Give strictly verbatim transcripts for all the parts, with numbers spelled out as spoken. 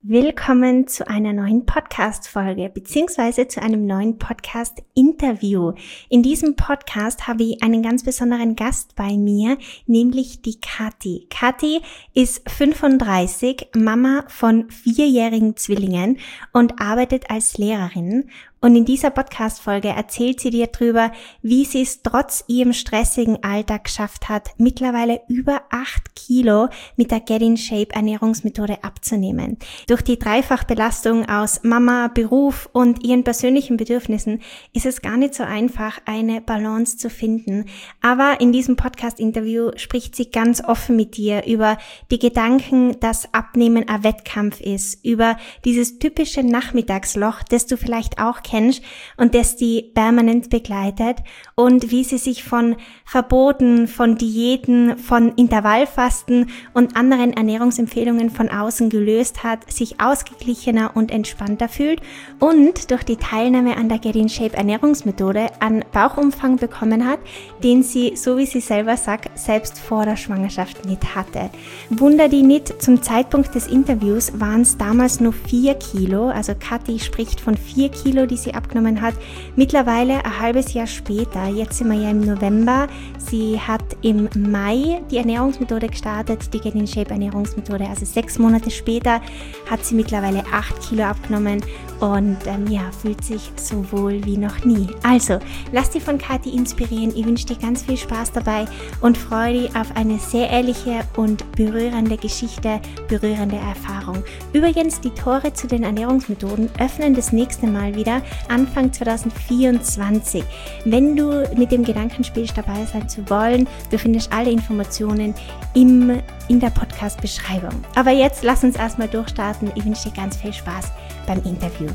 Willkommen zu einer neuen Podcast-Folge beziehungsweise zu einem neuen Podcast-Interview. In diesem Podcast habe ich einen ganz besonderen Gast bei mir, nämlich die Kathi. Kathi ist fünfunddreißig, Mama von vierjährigen Zwillingen und arbeitet als Lehrerin. Und in dieser Podcast-Folge erzählt sie dir drüber, wie sie es trotz ihrem stressigen Alltag geschafft hat, mittlerweile über acht Kilo mit der Get in Shape Ernährungsmethode abzunehmen. Durch die Dreifachbelastung aus Mama, Beruf und ihren persönlichen Bedürfnissen ist es gar nicht so einfach, eine Balance zu finden. Aber in diesem Podcast-Interview spricht sie ganz offen mit dir über die Gedanken, dass Abnehmen ein Wettkampf ist, über dieses typische Nachmittagsloch, das du vielleicht auch kennst und das die permanent begleitet und wie sie sich von Verboten, von Diäten, von Intervallfasten und anderen Ernährungsempfehlungen von außen gelöst hat, sich ausgeglichener und entspannter fühlt und durch die Teilnahme an der Get in Shape Ernährungsmethode einen Bauchumfang bekommen hat, den sie, so wie sie selber sagt, selbst vor der Schwangerschaft nicht hatte. Wunder die nicht, zum Zeitpunkt des Interviews waren es damals nur vier Kilo, also Kathi spricht von vier Kilo, die sie abgenommen hat. Mittlerweile ein halbes Jahr später, jetzt sind wir ja im November, sie hat im Mai die Ernährungsmethode gestartet, die Get in Shape Ernährungsmethode, also sechs Monate später hat sie mittlerweile acht Kilo abgenommen und ähm, ja, fühlt sich so wohl wie noch nie. Also, lass dich von Kathi inspirieren, ich wünsche dir ganz viel Spaß dabei und freue dich auf eine sehr ehrliche und berührende Geschichte, berührende Erfahrung. Übrigens, die Tore zu den Ernährungsmethoden öffnen das nächste Mal wieder Anfang zwanzig vierundzwanzig. Wenn du mit dem Gedanken spielst, dabei sein zu wollen, du findest alle Informationen im, in der Podcast-Beschreibung. Aber jetzt lass uns erstmal durchstarten. Ich wünsche dir ganz viel Spaß beim Interview.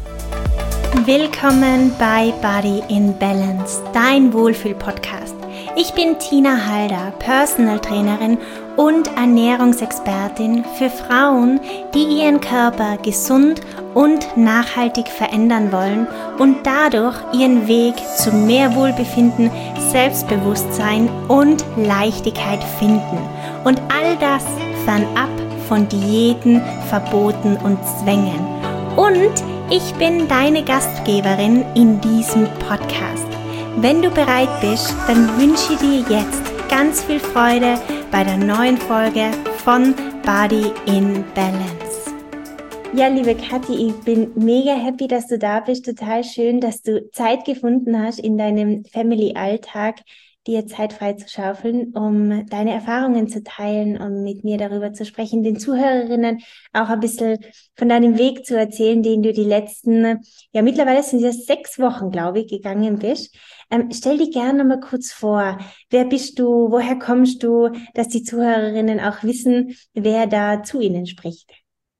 Willkommen bei Body in Balance, dein Wohlfühl-Podcast. Ich bin Tina Halder, Personal Trainerin und Ernährungsexpertin für Frauen, die ihren Körper gesund und nachhaltig verändern wollen und dadurch ihren Weg zu mehr Wohlbefinden, Selbstbewusstsein und Leichtigkeit finden. Und all das fernab von Diäten, Verboten und Zwängen. Und ich bin deine Gastgeberin in diesem Podcast. Wenn du bereit bist, dann wünsche ich dir jetzt ganz viel Freude bei der neuen Folge von Body in Balance. Ja, liebe Kathi, ich bin mega happy, dass du da bist. Total schön, dass du Zeit gefunden hast in deinem Family-Alltag, dir Zeit frei zu schaufeln, um deine Erfahrungen zu teilen und mit mir darüber zu sprechen, den Zuhörerinnen auch ein bisschen von deinem Weg zu erzählen, den du die letzten, ja mittlerweile sind es sechs Wochen, glaube ich, gegangen bist. Ähm, stell dich gerne mal kurz vor. Wer bist du? Woher kommst du? Dass die Zuhörerinnen auch wissen, wer da zu ihnen spricht.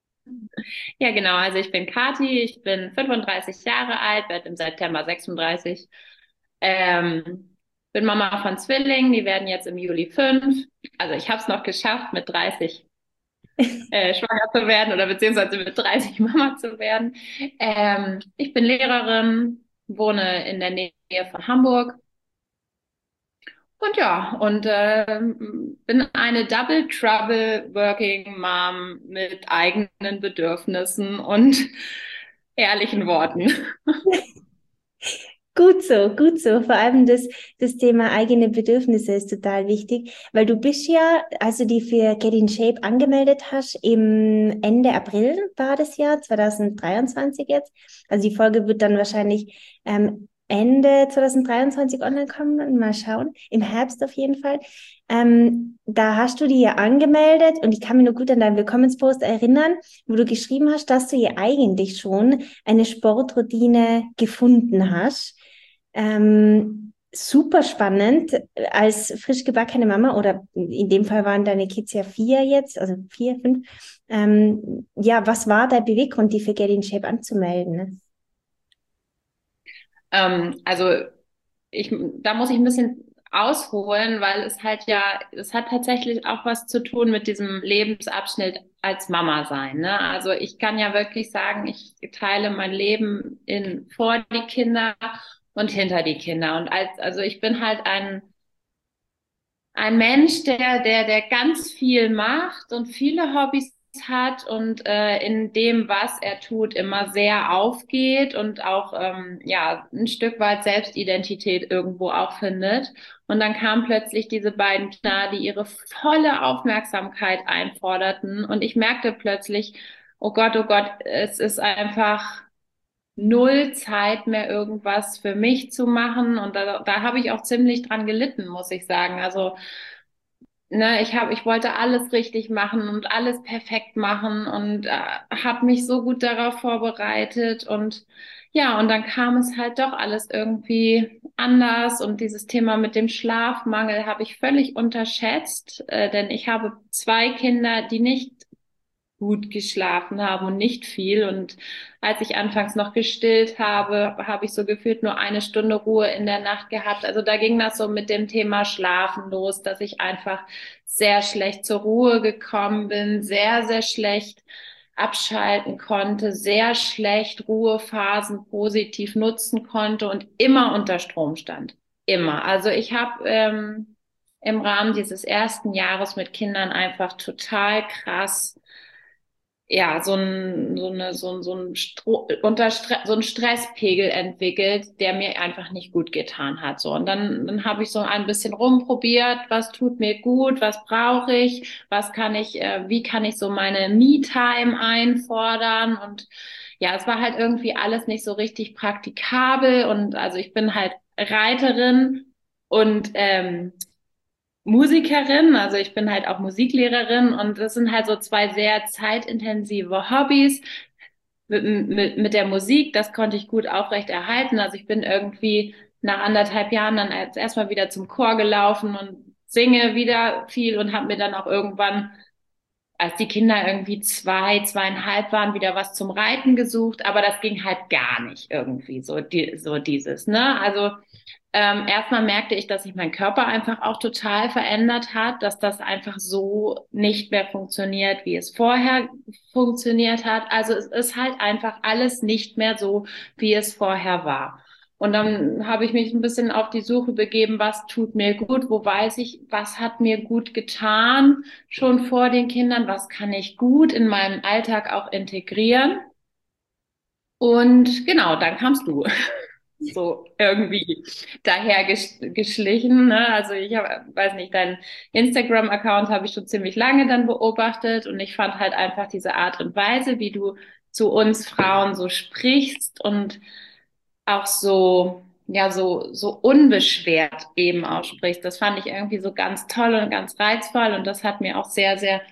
Ja, genau. Also ich bin Kathi, ich bin fünfunddreißig Jahre alt, werde im September sechsunddreißig. Ähm, bin Mama von Zwillingen, die werden jetzt im Juli fünf. Also ich habe es noch geschafft, mit dreißig äh, schwanger zu werden oder beziehungsweise mit dreißig Mama zu werden. Ähm, ich bin Lehrerin, wohne in der Nähe von Hamburg. Und ja, und ähm, bin eine Double Trouble Working Mom mit eigenen Bedürfnissen und ehrlichen Worten. Gut so, gut so. Vor allem das, das Thema eigene Bedürfnisse ist total wichtig, weil du bist ja, als du die für Get in Shape angemeldet hast, im Ende April war das Jahr, zwanzig dreiundzwanzig jetzt. Also die Folge wird dann wahrscheinlich ähm, Ende zwanzig dreiundzwanzig online kommen. Mal schauen. Im Herbst auf jeden Fall. Ähm, da hast du die ja angemeldet und ich kann mich nur gut an deinen Willkommenspost erinnern, wo du geschrieben hast, dass du ja eigentlich schon eine Sportroutine gefunden hast. Ähm, super spannend als frisch gebackene Mama oder in dem Fall waren deine Kids ja vier jetzt, also vier, fünf. Ähm, ja, was war der Beweggrund, die für Get in Shape anzumelden? Ähm, also ich, da muss ich ein bisschen ausholen, weil es halt ja, es hat tatsächlich auch was zu tun mit diesem Lebensabschnitt als Mama sein, ne? Also ich kann ja wirklich sagen, ich teile mein Leben in vor die Kinder und hinter die Kinder. Und als, also ich bin halt ein ein Mensch, der, der, der ganz viel macht und viele Hobbys hat und äh, in dem, was er tut, immer sehr aufgeht und auch ähm, ja ein Stück weit Selbstidentität irgendwo auch findet. Und dann kamen plötzlich diese beiden Kinder, die ihre volle Aufmerksamkeit einforderten. Und ich merkte plötzlich, oh Gott, oh Gott, es ist einfach null Zeit mehr, irgendwas für mich zu machen. Und da, da habe ich auch ziemlich dran gelitten, muss ich sagen. Also ne, ich habe, ich wollte alles richtig machen und alles perfekt machen und äh, habe mich so gut darauf vorbereitet und ja, und dann kam es halt doch alles irgendwie anders und dieses Thema mit dem Schlafmangel habe ich völlig unterschätzt, äh, denn ich habe zwei Kinder, die nicht gut geschlafen haben und nicht viel. Und als ich anfangs noch gestillt habe, habe ich so gefühlt nur eine Stunde Ruhe in der Nacht gehabt. Also da ging das so mit dem Thema Schlafen los, dass ich einfach sehr schlecht zur Ruhe gekommen bin, sehr, sehr schlecht abschalten konnte, sehr schlecht Ruhephasen positiv nutzen konnte und immer unter Strom stand. Immer. Also ich habe ähm, im Rahmen dieses ersten Jahres mit Kindern einfach total krass ja, so ein, so eine, so ein, so ein, Stro unter Stre so ein Stresspegel entwickelt, der mir einfach nicht gut getan hat. So. Und dann, dann habe ich so ein bisschen rumprobiert, was tut mir gut, was brauche ich, was kann ich, äh, wie kann ich so meine Me-Time einfordern und ja, es war halt irgendwie alles nicht so richtig praktikabel und also ich bin halt Reiterin und ähm, Musikerin, also ich bin halt auch Musiklehrerin und das sind halt so zwei sehr zeitintensive Hobbys. Mit, mit, mit der Musik, das konnte ich gut aufrechterhalten. Also ich bin irgendwie nach anderthalb Jahren dann als erstmal wieder zum Chor gelaufen und singe wieder viel und habe mir dann auch irgendwann, als die Kinder irgendwie zwei, zweieinhalb waren, wieder was zum Reiten gesucht. Aber das ging halt gar nicht irgendwie so, die, so dieses, ne? Also ähm, erstmal merkte ich, dass sich mein Körper einfach auch total verändert hat, dass das einfach so nicht mehr funktioniert, wie es vorher funktioniert hat. Also es ist halt einfach alles nicht mehr so, wie es vorher war. Und dann habe ich mich ein bisschen auf die Suche begeben, was tut mir gut, wo weiß ich, was hat mir gut getan, schon vor den Kindern, was kann ich gut in meinem Alltag auch integrieren. Und genau, dann kamst du so irgendwie daher ges geschlichen. Ne? Also ich hab, weiß nicht, deinen Instagram-Account habe ich schon ziemlich lange dann beobachtet und ich fand halt einfach diese Art und Weise, wie du zu uns Frauen so sprichst und auch so, ja, so, so unbeschwert eben aussprichst. Das fand ich irgendwie so ganz toll und ganz reizvoll und das hat mir auch sehr, sehr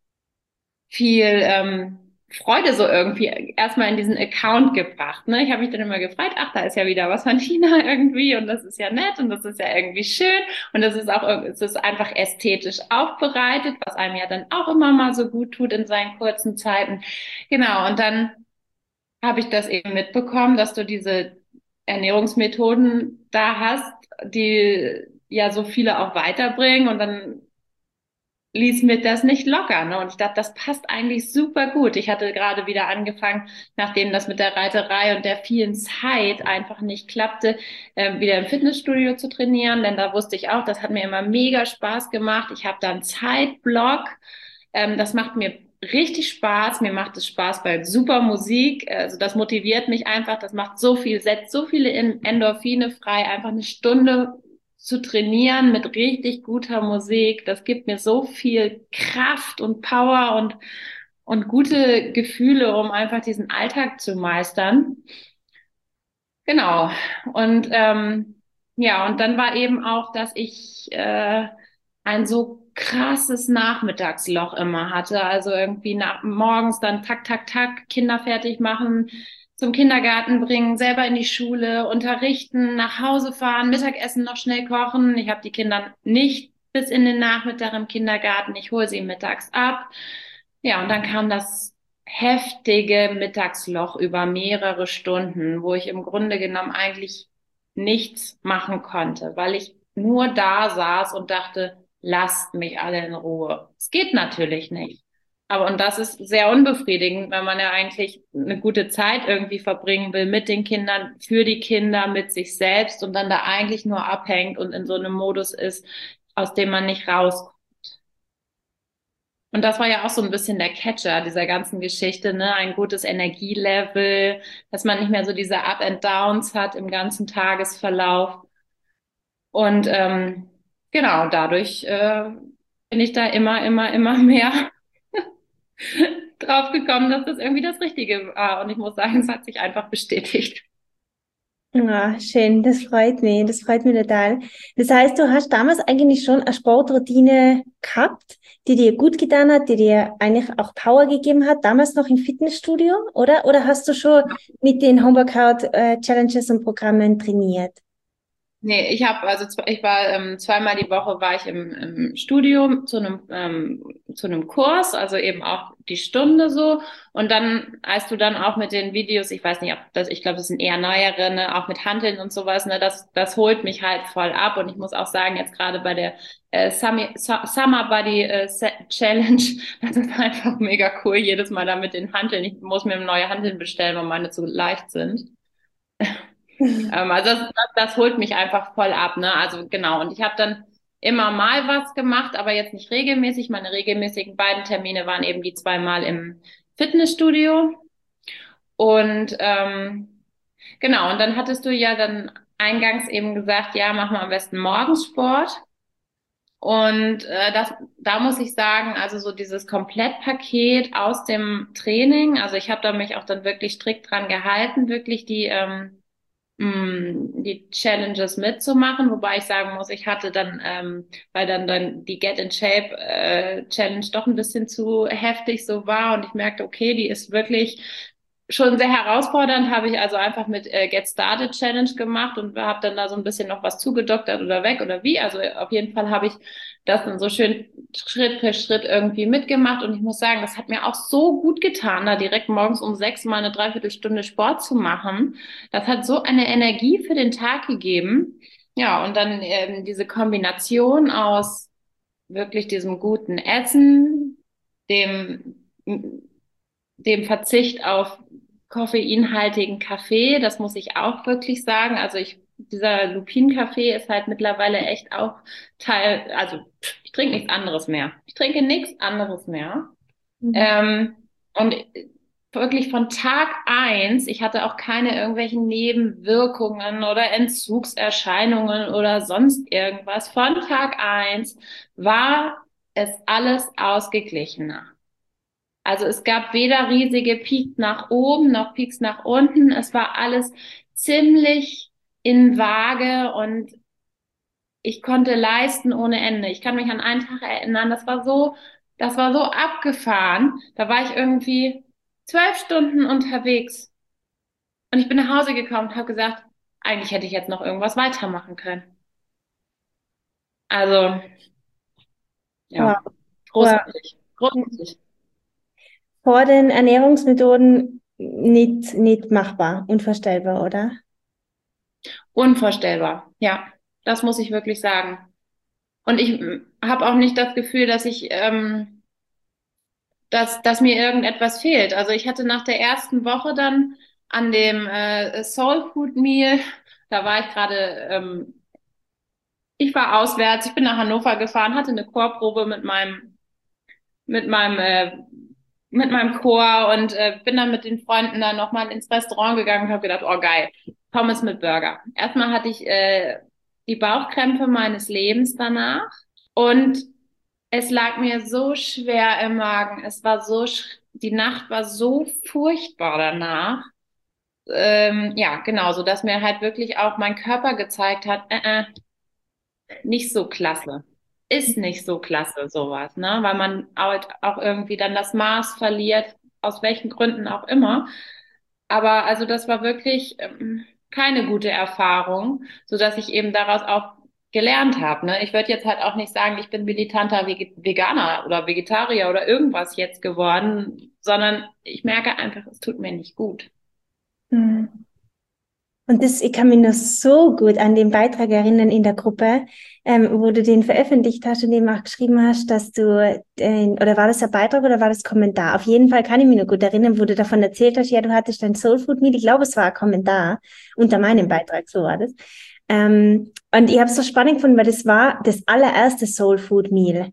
viel ähm, Freude so irgendwie erstmal in diesen Account gebracht. Ne? Ich habe mich dann immer gefragt, ach, da ist ja wieder was von Tina irgendwie und das ist ja nett und das ist ja irgendwie schön und das ist auch, es ist einfach ästhetisch aufbereitet, was einem ja dann auch immer mal so gut tut in seinen kurzen Zeiten. Genau, und dann habe ich das eben mitbekommen, dass du diese Ernährungsmethoden da hast, die ja so viele auch weiterbringen und dann ließ mir das nicht locker, ne? Und ich dachte, das passt eigentlich super gut. Ich hatte gerade wieder angefangen, nachdem das mit der Reiterei und der vielen Zeit einfach nicht klappte, äh, wieder im Fitnessstudio zu trainieren, denn da wusste ich auch, das hat mir immer mega Spaß gemacht. Ich habe da einen Zeitblock. Ähm, das macht mir richtig Spaß. Mir macht es Spaß bei super Musik. Also das motiviert mich einfach. Das macht so viel, setzt so viele Endorphine frei. Einfach eine Stunde zu trainieren mit richtig guter Musik, das gibt mir so viel Kraft und Power und, und gute Gefühle, um einfach diesen Alltag zu meistern. Genau. Und ähm, ja, und dann war eben auch, dass ich äh, ein so krasses Nachmittagsloch immer hatte. Also irgendwie nach, morgens dann tak, tak, tak, Kinder fertig machen, zum Kindergarten bringen, selber in die Schule, unterrichten, nach Hause fahren, Mittagessen noch schnell kochen. Ich habe die Kinder nicht bis in den Nachmittag im Kindergarten. Ich hole sie mittags ab. Ja, und dann kam das heftige Mittagsloch über mehrere Stunden, wo ich im Grunde genommen eigentlich nichts machen konnte, weil ich nur da saß und dachte, lasst mich alle in Ruhe. Es geht natürlich nicht. Aber und das ist sehr unbefriedigend, wenn man ja eigentlich eine gute Zeit irgendwie verbringen will mit den Kindern, für die Kinder, mit sich selbst und dann da eigentlich nur abhängt und in so einem Modus ist, aus dem man nicht rauskommt. Und das war ja auch so ein bisschen der Catcher dieser ganzen Geschichte, ne? Ein gutes Energielevel, dass man nicht mehr so diese Up and Downs hat im ganzen Tagesverlauf. Und ähm, genau, dadurch äh, bin ich da immer, immer, immer mehr drauf gekommen, dass das irgendwie das Richtige war. Und ich muss sagen, es hat sich einfach bestätigt. Ja, schön, das freut mich, das freut mich total. Das heißt, du hast damals eigentlich schon eine Sportroutine gehabt, die dir gut getan hat, die dir eigentlich auch Power gegeben hat, damals noch im Fitnessstudio, oder? Oder hast du schon mit den Homeworkout-Challenges und Programmen trainiert? Nee, ich habe also zwe- ich war ähm, zweimal die Woche war ich im, im Studio zu einem ähm, zu einem Kurs, also eben auch die Stunde so. Und dann, als du dann auch mit den Videos, ich weiß nicht, ob das, ich glaube, das sind eher neuere, ne, auch mit Hanteln und sowas, ne, das das holt mich halt voll ab. Und ich muss auch sagen, jetzt gerade bei der äh, Summer, Summer Body äh, Se- Challenge, das ist einfach mega cool. Jedes Mal da mit den Hanteln, ich muss mir neue Hanteln bestellen, weil meine zu leicht sind. Ähm, also das, das, das holt mich einfach voll ab, ne? Also genau. Und ich habe dann immer mal was gemacht, aber jetzt nicht regelmäßig. Meine regelmäßigen beiden Termine waren eben die zweimal im Fitnessstudio. Und ähm, genau, und dann hattest du ja dann eingangs eben gesagt, ja, mach mal am besten morgens Sport. Und äh, das, da muss ich sagen, also so dieses Komplettpaket aus dem Training, also ich habe da mich auch dann wirklich strikt dran gehalten, wirklich die ähm, mh, die Challenges mitzumachen, wobei ich sagen muss, ich hatte dann, ähm, weil dann dann die Get in Shape äh, Challenge doch ein bisschen zu heftig so war und ich merkte, okay, die ist wirklich schon sehr herausfordernd, habe ich also einfach mit äh, Get Started Challenge gemacht und habe dann da so ein bisschen noch was zugedoktert oder weg oder wie. Also auf jeden Fall habe ich das dann so schön Schritt für Schritt irgendwie mitgemacht und ich muss sagen, das hat mir auch so gut getan, da direkt morgens um sechs mal eine Dreiviertelstunde Sport zu machen. Das hat so eine Energie für den Tag gegeben. Ja, und dann ähm, diese Kombination aus wirklich diesem guten Essen, dem, dem Verzicht auf koffeinhaltigen Kaffee, das muss ich auch wirklich sagen. Also ich, dieser Lupin-Kaffee ist halt mittlerweile echt auch Teil, also ich trinke nichts anderes mehr. Ich trinke nichts anderes mehr. Mhm. Ähm, und wirklich von Tag eins, ich hatte auch keine irgendwelchen Nebenwirkungen oder Entzugserscheinungen oder sonst irgendwas. Von Tag eins war es alles ausgeglichener. Also es gab weder riesige Peaks nach oben noch Peaks nach unten. Es war alles ziemlich in Waage und ich konnte leisten ohne Ende. Ich kann mich an einen Tag erinnern, das war so, das war so abgefahren. Da war ich irgendwie zwölf Stunden unterwegs und ich bin nach Hause gekommen und habe gesagt, eigentlich hätte ich jetzt noch irgendwas weitermachen können. Also, Wow. ja, Wow. großartig, großartig. Vor den Ernährungsmethoden nicht, nicht machbar, unvorstellbar, oder? Unvorstellbar. Ja, das muss ich wirklich sagen. Und ich habe auch nicht das Gefühl, dass ich, ähm, dass, dass mir irgendetwas fehlt. Also ich hatte nach der ersten Woche dann an dem äh, Soul Food Meal, da war ich gerade, ähm, ich war auswärts, ich bin nach Hannover gefahren, hatte eine Chorprobe mit meinem, mit meinem, äh, mit meinem Chor und äh, bin dann mit den Freunden dann nochmal ins Restaurant gegangen und habe gedacht, oh geil, Pommes mit Burger. Erstmal hatte ich äh, die Bauchkrämpfe meines Lebens danach. Und es lag mir so schwer im Magen. Es war so, sch- die Nacht war so furchtbar danach. Ähm, ja, genau, so dass mir halt wirklich auch mein Körper gezeigt hat, äh, äh, nicht so klasse. Ist nicht so klasse, sowas, ne? Weil man halt auch irgendwie dann das Maß verliert, aus welchen Gründen auch immer. Aber also das war wirklich ähm, keine gute Erfahrung, so dass ich eben daraus auch gelernt habe. Ne? Ich würde jetzt halt auch nicht sagen, ich bin militanter Vege- Veganer oder Vegetarier oder irgendwas jetzt geworden, sondern ich merke einfach, es tut mir nicht gut. Mhm. Und das, ich kann mich noch so gut an den Beitrag erinnern in der Gruppe, ähm, wo du den veröffentlicht hast und eben auch geschrieben hast, dass du, den, oder war das ein Beitrag oder war das Kommentar? Auf jeden Fall kann ich mich noch gut erinnern, wo du davon erzählt hast, ja, du hattest dein Soul Food Meal. Ich glaube, es war ein Kommentar unter meinem Beitrag, so war das. Ähm, und ich habe es so spannend gefunden, weil das war das allererste Soul Food Meal.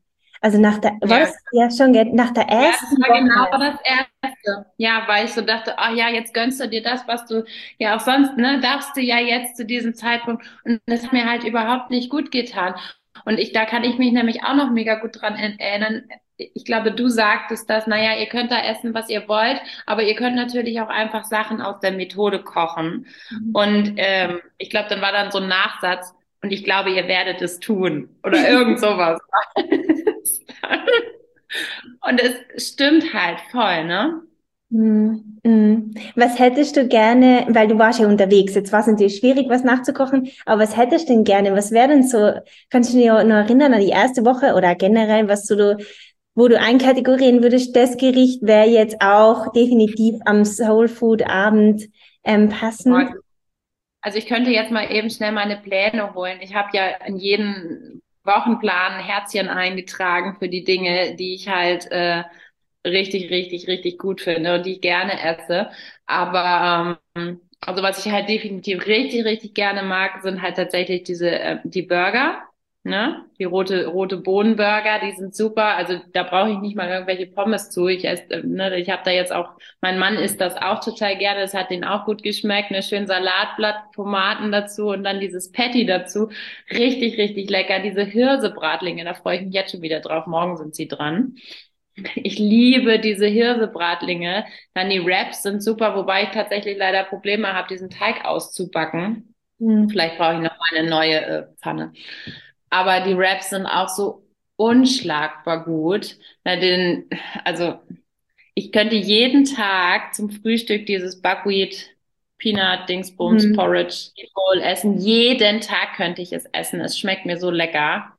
Also nach der, war Ja. das ja schon gell, nach der Ja, das ersten war genau Woche. das Erste. Ja, weil ich so dachte, ah ja, jetzt gönnst du dir das, was du ja auch sonst, ne, darfst du ja jetzt zu diesem Zeitpunkt. Und das hat mir halt überhaupt nicht gut getan. Und ich, da kann ich mich nämlich auch noch mega gut dran erinnern. Ich glaube, du sagtest das, naja, ihr könnt da essen, was ihr wollt, aber ihr könnt natürlich auch einfach Sachen aus der Methode kochen. Mhm. Und ähm, ich glaube, dann war dann so ein Nachsatz, und ich glaube, ihr werdet es tun. Oder irgend sowas. Und es stimmt halt voll, ne? Mhm. Mhm. Was hättest du gerne, weil du warst ja unterwegs, jetzt war es natürlich schwierig, was nachzukochen, aber was hättest du denn gerne? Was wäre denn so, kannst du dich noch erinnern an die erste Woche oder generell, was du, wo du einkategorieren würdest, das Gericht wäre jetzt auch definitiv am Soul Food Abend ähm, passend? Also ich könnte jetzt mal eben schnell meine Pläne holen. Ich habe ja in jeden Wochenplan ein Herzchen eingetragen für die Dinge, die ich halt äh, richtig, richtig, richtig gut finde und die ich gerne esse. Aber ähm, also was ich halt definitiv richtig, richtig gerne mag, sind halt tatsächlich diese äh, die Burger. Ne? Die rote, rote Bohnenburger, die sind super. Also da brauche ich nicht mal irgendwelche Pommes zu. Ich esse, äh, ne, ich habe da jetzt auch, mein Mann isst das auch total gerne. Das hat denen auch gut geschmeckt. Ne, schön Salatblatt, Tomaten dazu und dann dieses Patty dazu. Richtig, richtig lecker. Diese Hirsebratlinge, da freue ich mich jetzt schon wieder drauf. Morgen sind sie dran. Ich liebe diese Hirsebratlinge. Dann die Wraps sind super, wobei ich tatsächlich leider Probleme habe, diesen Teig auszubacken. Mhm. Vielleicht brauche ich noch mal eine neue äh, Pfanne. Aber die Wraps sind auch so unschlagbar gut. Na, den, also ich könnte jeden Tag zum Frühstück dieses Buckwheat Peanut Dingsbums Mhm. Porridge Bowl essen. Jeden Tag könnte ich es essen. Es schmeckt mir so lecker.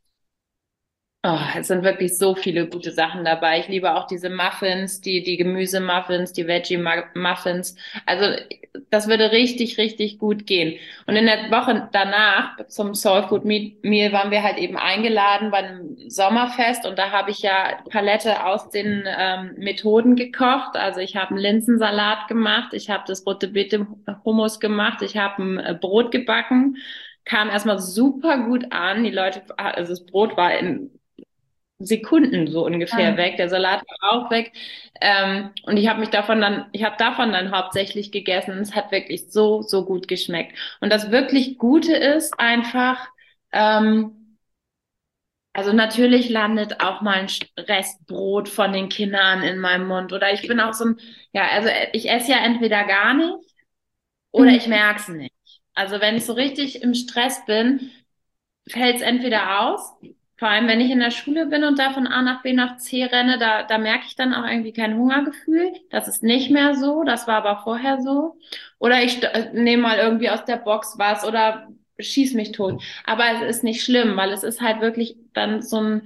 Oh, es sind wirklich so viele gute Sachen dabei. Ich liebe auch diese Muffins, die, die Gemüsemuffins, die Veggie-Muffins. Also, das würde richtig, richtig gut gehen. Und in der Woche danach zum Soul Food Meal waren wir halt eben eingeladen bei einem Sommerfest und da habe ich ja Palette aus den ähm, Methoden gekocht. Also ich habe einen Linsensalat gemacht, ich habe das Rote Beete Hummus gemacht, ich habe ein äh, Brot gebacken. Kam erstmal super gut an. Die Leute, also das Brot war in Sekunden so ungefähr Ah. weg. Der Salat war auch weg. Ähm, und ich habe mich davon dann, ich habe davon dann hauptsächlich gegessen. Es hat wirklich so, so gut geschmeckt. Und das wirklich Gute ist einfach, ähm, also natürlich landet auch mal ein Restbrot von den Kindern in meinem Mund. Oder ich bin auch so ein, ja, also ich esse ja entweder gar nicht oder ich Mhm. merke es nicht. Also wenn ich so richtig im Stress bin, fällt es entweder aus, vor allem wenn ich in der Schule bin und da von A nach B nach C renne, da, da merke ich dann auch irgendwie kein Hungergefühl. Das ist nicht mehr so, das war aber vorher so. Oder ich nehme mal irgendwie aus der Box was oder schieß mich tot. Aber es ist nicht schlimm, weil es ist halt wirklich dann so ein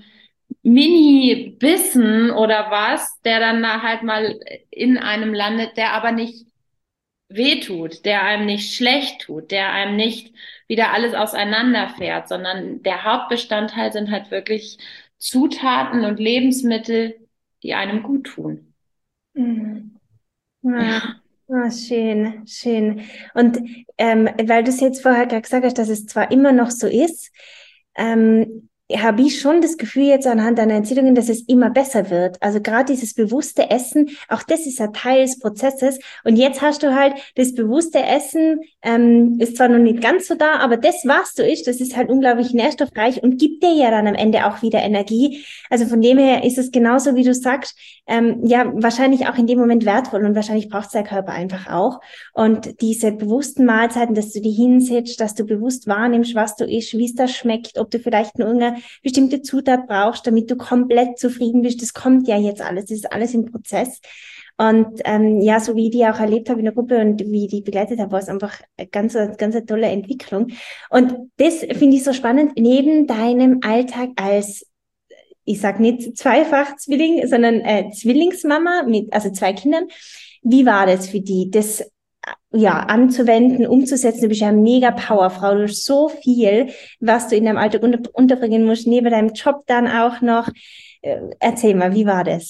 Mini-Bissen oder was, der dann da halt mal in einem landet, der aber nicht wehtut, der einem nicht schlecht tut, der einem nicht wieder alles auseinanderfährt, sondern der Hauptbestandteil sind halt wirklich Zutaten und Lebensmittel, die einem gut tun. Mhm. Ah, Ja. ah, schön, schön. Und ähm, weil du es jetzt vorher gerade gesagt hast, dass es zwar immer noch so ist, ähm, habe ich schon das Gefühl jetzt anhand deiner Erzählungen, dass es immer besser wird. Also gerade dieses bewusste Essen, auch das ist ein Teil des Prozesses. Und jetzt hast du halt das bewusste Essen, ähm, ist zwar noch nicht ganz so da, aber das, was du isst, das ist halt unglaublich nährstoffreich und gibt dir ja dann am Ende auch wieder Energie. Also von dem her ist es genauso, wie du sagst, ähm, ja, wahrscheinlich auch in dem Moment wertvoll und wahrscheinlich braucht es der Körper einfach auch. Und diese bewussten Mahlzeiten, dass du die hinsetzt, dass du bewusst wahrnimmst, was du isst, wie es da schmeckt, ob du vielleicht nur eine bestimmte Zutat brauchst, damit du komplett zufrieden bist, das kommt ja jetzt alles, das ist alles im Prozess. Und ähm, ja, so wie ich die auch erlebt habe in der Gruppe und wie ich die begleitet habe, war es einfach eine ganz, ganz eine tolle Entwicklung. Und das finde ich so spannend, neben deinem Alltag als ich sag nicht zweifach Zwilling, sondern äh, Zwillingsmama mit, also zwei Kindern. Wie war das für die, das äh, ja anzuwenden, umzusetzen? Du bist ja eine mega Powerfrau. Du hast so viel, was du in deinem Alltag unter, unterbringen musst, neben deinem Job dann auch noch. Äh, erzähl mal, wie war das?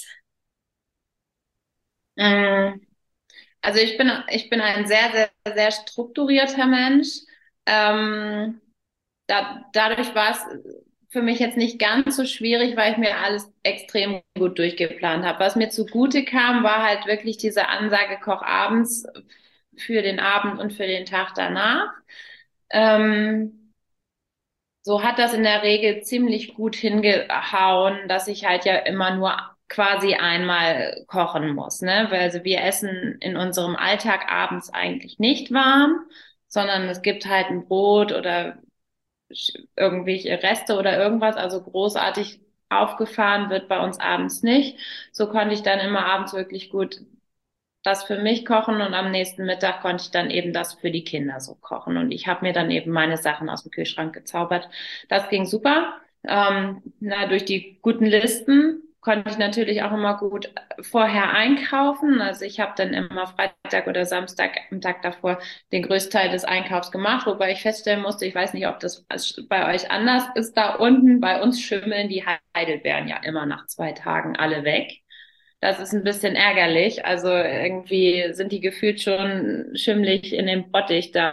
Mm, Also ich bin, ich bin ein sehr, sehr, sehr strukturierter Mensch. Ähm, da, dadurch war es für mich jetzt nicht ganz so schwierig, weil ich mir alles extrem gut durchgeplant habe. Was mir zugute kam, war halt wirklich diese Ansage, koch abends für den Abend und für den Tag danach. Ähm, so hat das in der Regel ziemlich gut hingehauen, dass ich halt ja immer nur quasi einmal kochen muss, ne? Weil also wir essen in unserem Alltag abends eigentlich nicht warm, sondern es gibt halt ein Brot oder irgendwelche Reste oder irgendwas, also großartig aufgefahren wird bei uns abends nicht. So konnte ich dann immer abends wirklich gut das für mich kochen und am nächsten Mittag konnte ich dann eben das für die Kinder so kochen. Und ich habe mir dann eben meine Sachen aus dem Kühlschrank gezaubert. Das ging super. Ähm, na, durch die guten Listen konnte ich natürlich auch immer gut vorher einkaufen. Also ich habe dann immer Freitag oder Samstag am Tag davor den größten Teil des Einkaufs gemacht, wobei ich feststellen musste, ich weiß nicht, ob das bei euch anders ist da unten. Bei uns schimmeln die Heidelbeeren ja immer nach zwei Tagen alle weg. Das ist ein bisschen ärgerlich. Also irgendwie sind die gefühlt schon schimmlig in dem Bottich da.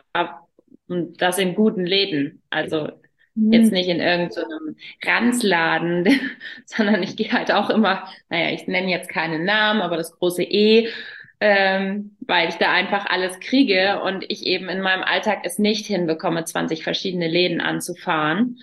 Und das in guten Läden. Also jetzt Mhm. nicht in irgendeinem Ranzladen, sondern ich gehe halt auch immer, naja, ich nenne jetzt keinen Namen, aber das große E, ähm, weil ich da einfach alles kriege und ich eben in meinem Alltag es nicht hinbekomme, zwanzig verschiedene Läden anzufahren.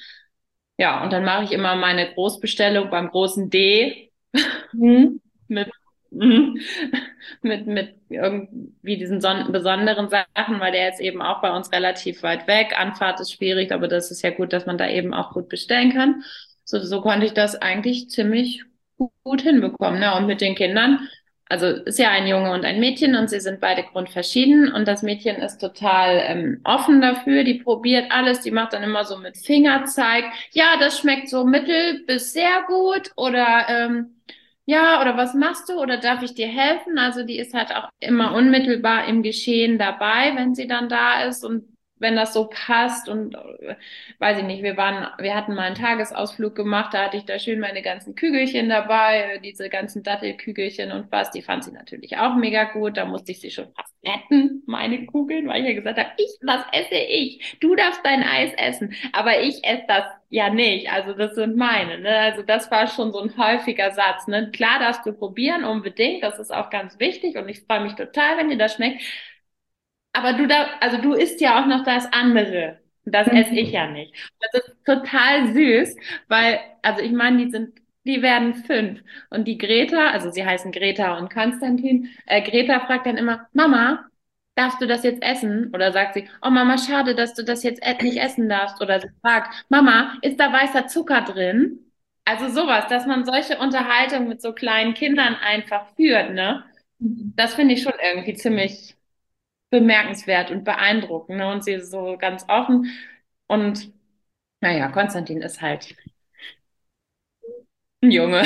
Ja, und dann mache ich immer meine Großbestellung beim großen D Mhm. mit, mhm, mit, mit irgendwie diesen son besonderen Sachen, weil der ist eben auch bei uns relativ weit weg. Anfahrt ist schwierig, aber das ist ja gut, dass man da eben auch gut bestellen kann. So, so konnte ich das eigentlich ziemlich gut, gut hinbekommen. Ne? Und mit den Kindern, also ist ja ein Junge und ein Mädchen und sie sind beide grundverschieden und das Mädchen ist total ähm, offen dafür, die probiert alles, die macht dann immer so mit Fingerzeig, ja, das schmeckt so mittel bis sehr gut oder ähm, ja, oder was machst du? Oder darf ich dir helfen? Also die ist halt auch immer unmittelbar im Geschehen dabei, wenn sie dann da ist und wenn das so passt und äh, weiß ich nicht, wir waren, wir hatten mal einen Tagesausflug gemacht, da hatte ich da schön meine ganzen Kügelchen dabei, diese ganzen Dattelkügelchen und was, die fand sie natürlich auch mega gut, da musste ich sie schon fast retten, meine Kugeln, weil ich ja gesagt habe, ich, das esse ich, du darfst dein Eis essen, aber ich esse das ja nicht, also das sind meine, ne? Also das war schon so ein häufiger Satz, ne? Klar darfst du probieren, unbedingt, das ist auch ganz wichtig und ich freue mich total, wenn dir das schmeckt. Aber du da, also du isst ja auch noch das andere. Das esse ich ja nicht. Das ist total süß, weil, also ich meine, die sind, die werden fünf. Und die Greta, also sie heißen Greta und Konstantin, äh, Greta fragt dann immer, Mama, darfst du das jetzt essen? Oder sagt sie, oh Mama, schade, dass du das jetzt e- nicht essen darfst. Oder sie fragt, Mama, ist da weißer Zucker drin? Also sowas, dass man solche Unterhaltungen mit so kleinen Kindern einfach führt, ne? Mhm. Das finde ich schon irgendwie ziemlich bemerkenswert und beeindruckend. Ne? Und sie ist so ganz offen. Und naja, Konstantin ist halt ein Junge.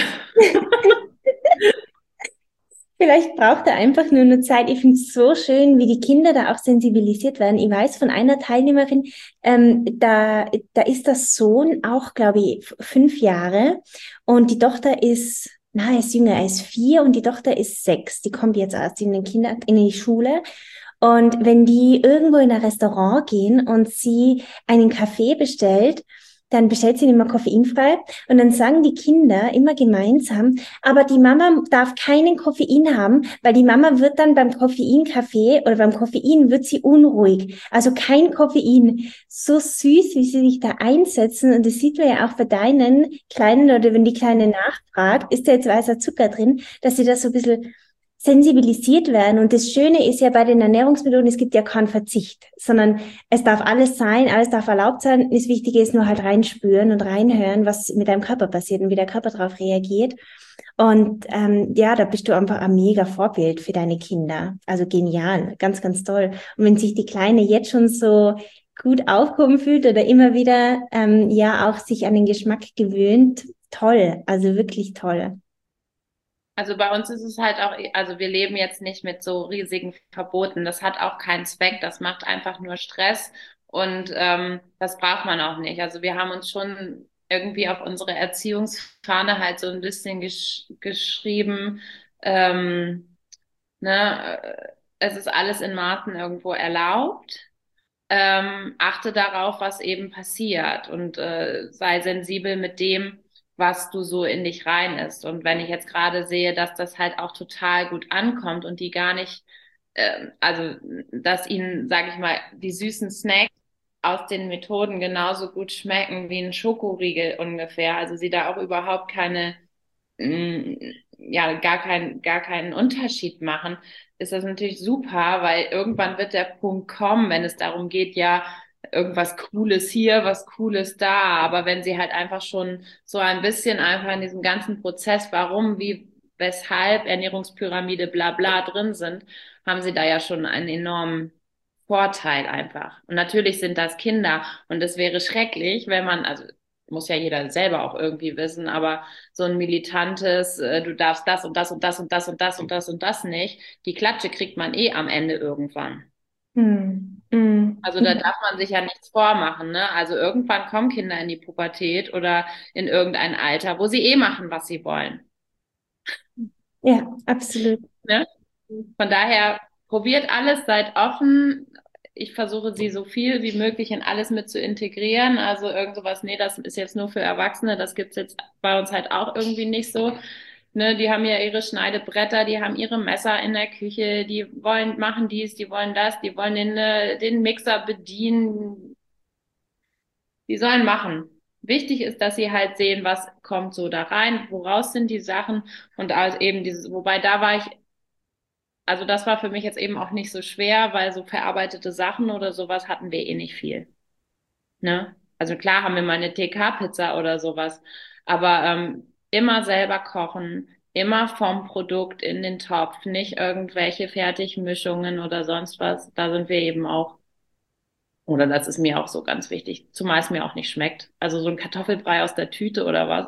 Vielleicht braucht er einfach nur eine Zeit. Ich finde es so schön, wie die Kinder da auch sensibilisiert werden. Ich weiß von einer Teilnehmerin, ähm, da, da ist der Sohn auch, glaube ich, f- fünf Jahre und die Tochter ist, na, er ist jünger, er ist vier und die Tochter ist sechs. Die kommt jetzt erst in den Kinder, in die Schule. Und wenn die irgendwo in ein Restaurant gehen und sie einen Kaffee bestellt, dann bestellt sie ihn immer koffeinfrei und dann sagen die Kinder immer gemeinsam, aber die Mama darf keinen Koffein haben, weil die Mama wird dann beim Koffeinkaffee oder beim Koffein wird sie unruhig. Also kein Koffein. So süß, wie sie sich da einsetzen. Und das sieht man ja auch bei deinen Kleinen oder wenn die Kleine nachfragt, ist da jetzt weißer Zucker drin, dass sie das so ein bisschen sensibilisiert werden. Und das Schöne ist ja bei den Ernährungsmethoden, es gibt ja keinen Verzicht, sondern es darf alles sein, alles darf erlaubt sein. Das Wichtige ist nur halt reinspüren und reinhören, was mit deinem Körper passiert und wie der Körper darauf reagiert. Und ähm, ja, da bist du einfach ein mega Vorbild für deine Kinder. Also genial, ganz, ganz toll. Und wenn sich die Kleine jetzt schon so gut aufgehoben fühlt oder immer wieder ähm, ja auch sich an den Geschmack gewöhnt, toll, also wirklich toll. Also bei uns ist es halt auch, also wir leben jetzt nicht mit so riesigen Verboten. Das hat auch keinen Zweck. Das macht einfach nur Stress und ähm, das braucht man auch nicht. Also wir haben uns schon irgendwie auf unsere Erziehungsfahne halt so ein bisschen gesch geschrieben, ähm, ne, äh, es ist alles in Maßen irgendwo erlaubt. ähm, achte darauf, was eben passiert und äh, sei sensibel mit dem, was du so in dich rein isst. Und wenn ich jetzt gerade sehe, dass das halt auch total gut ankommt und die gar nicht, äh, also dass ihnen, sage ich mal, die süßen Snacks aus den Methoden genauso gut schmecken wie ein Schokoriegel ungefähr. Also sie da auch überhaupt keine, mh, ja, gar kein, gar keinen Unterschied machen, ist das natürlich super, weil irgendwann wird der Punkt kommen, wenn es darum geht, ja, irgendwas Cooles hier, was Cooles da. Aber wenn sie halt einfach schon so ein bisschen einfach in diesem ganzen Prozess, warum, wie, weshalb Ernährungspyramide, bla bla drin sind, haben sie da ja schon einen enormen Vorteil einfach. Und natürlich sind das Kinder und es wäre schrecklich, wenn man, also muss ja jeder selber auch irgendwie wissen, aber so ein militantes, äh, du darfst das und das und das und das und das und das und das nicht, die Klatsche kriegt man eh am Ende irgendwann. Hm. Hm. Also da darf man sich ja nichts vormachen, ne? Also irgendwann kommen Kinder in die Pubertät oder in irgendein Alter, wo sie eh machen, was sie wollen. Ja, absolut. Ne? Von daher probiert alles, seid offen. Ich versuche sie so viel wie möglich in alles mit zu integrieren. Also irgend sowas, nee, das ist jetzt nur für Erwachsene, das gibt's jetzt bei uns halt auch irgendwie nicht so. Ne, die haben ja ihre Schneidebretter, die haben ihre Messer in der Küche, die wollen machen dies, die wollen das, die wollen den, äh, den Mixer bedienen. Die sollen machen. Wichtig ist, dass sie halt sehen, was kommt so da rein, woraus sind die Sachen und also eben dieses, wobei da war ich, also das war für mich jetzt eben auch nicht so schwer, weil so verarbeitete Sachen oder sowas hatten wir eh nicht viel. Ne? Also klar haben wir mal eine T K-Pizza oder sowas, aber ähm, immer selber kochen, immer vom Produkt in den Topf, nicht irgendwelche Fertigmischungen oder sonst was. Da sind wir eben auch, oder das ist mir auch so ganz wichtig, zumal es mir auch nicht schmeckt. Also so ein Kartoffelbrei aus der Tüte oder was.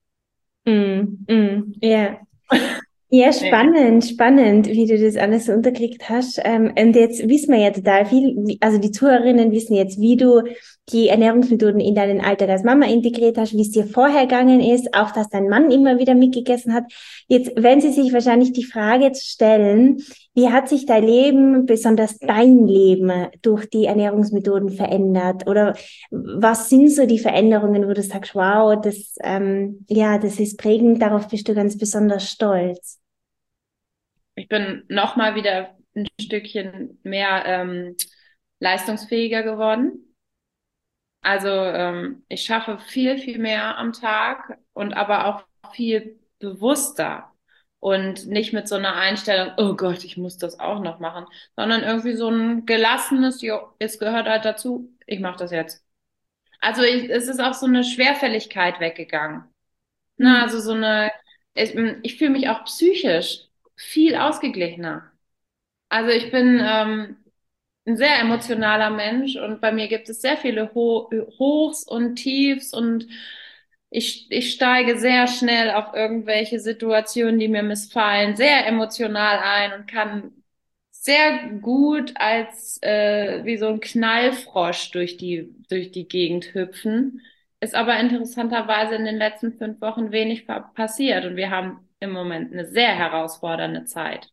Mm, mm, ja. Ja, Nee. spannend, spannend, wie du das alles so unterkriegt hast. Ähm, und jetzt wissen wir ja total viel, wie- also die Zuhörerinnen wissen jetzt, wie du die Ernährungsmethoden in deinen Alltag als Mama integriert hast, wie es dir vorher gegangen ist, auch dass dein Mann immer wieder mitgegessen hat. Jetzt, wenn sie sich wahrscheinlich die Frage stellen, wie hat sich dein Leben, besonders dein Leben, durch die Ernährungsmethoden verändert? Oder was sind so die Veränderungen, wo du sagst, wow, das, ähm, ja, das ist prägend, darauf bist du ganz besonders stolz? Ich bin noch mal wieder ein Stückchen mehr ähm, leistungsfähiger geworden. Also ähm, ich schaffe viel, viel mehr am Tag und aber auch viel bewusster und nicht mit so einer Einstellung, oh Gott, ich muss das auch noch machen, sondern irgendwie so ein gelassenes, jo, es gehört halt dazu, ich mache das jetzt. Also ich, es ist auch so eine Schwerfälligkeit weggegangen. Na, Hm. also so eine, ich, ich fühle mich auch psychisch viel ausgeglichener. Also ich bin ähm, ein sehr emotionaler Mensch und bei mir gibt es sehr viele Ho Hochs und Tiefs und ich, ich steige sehr schnell auf irgendwelche Situationen, die mir missfallen, sehr emotional ein und kann sehr gut als äh, wie so ein Knallfrosch durch die, durch die Gegend hüpfen. Ist aber interessanterweise in den letzten fünf Wochen wenig passiert und wir haben im Moment eine sehr herausfordernde Zeit.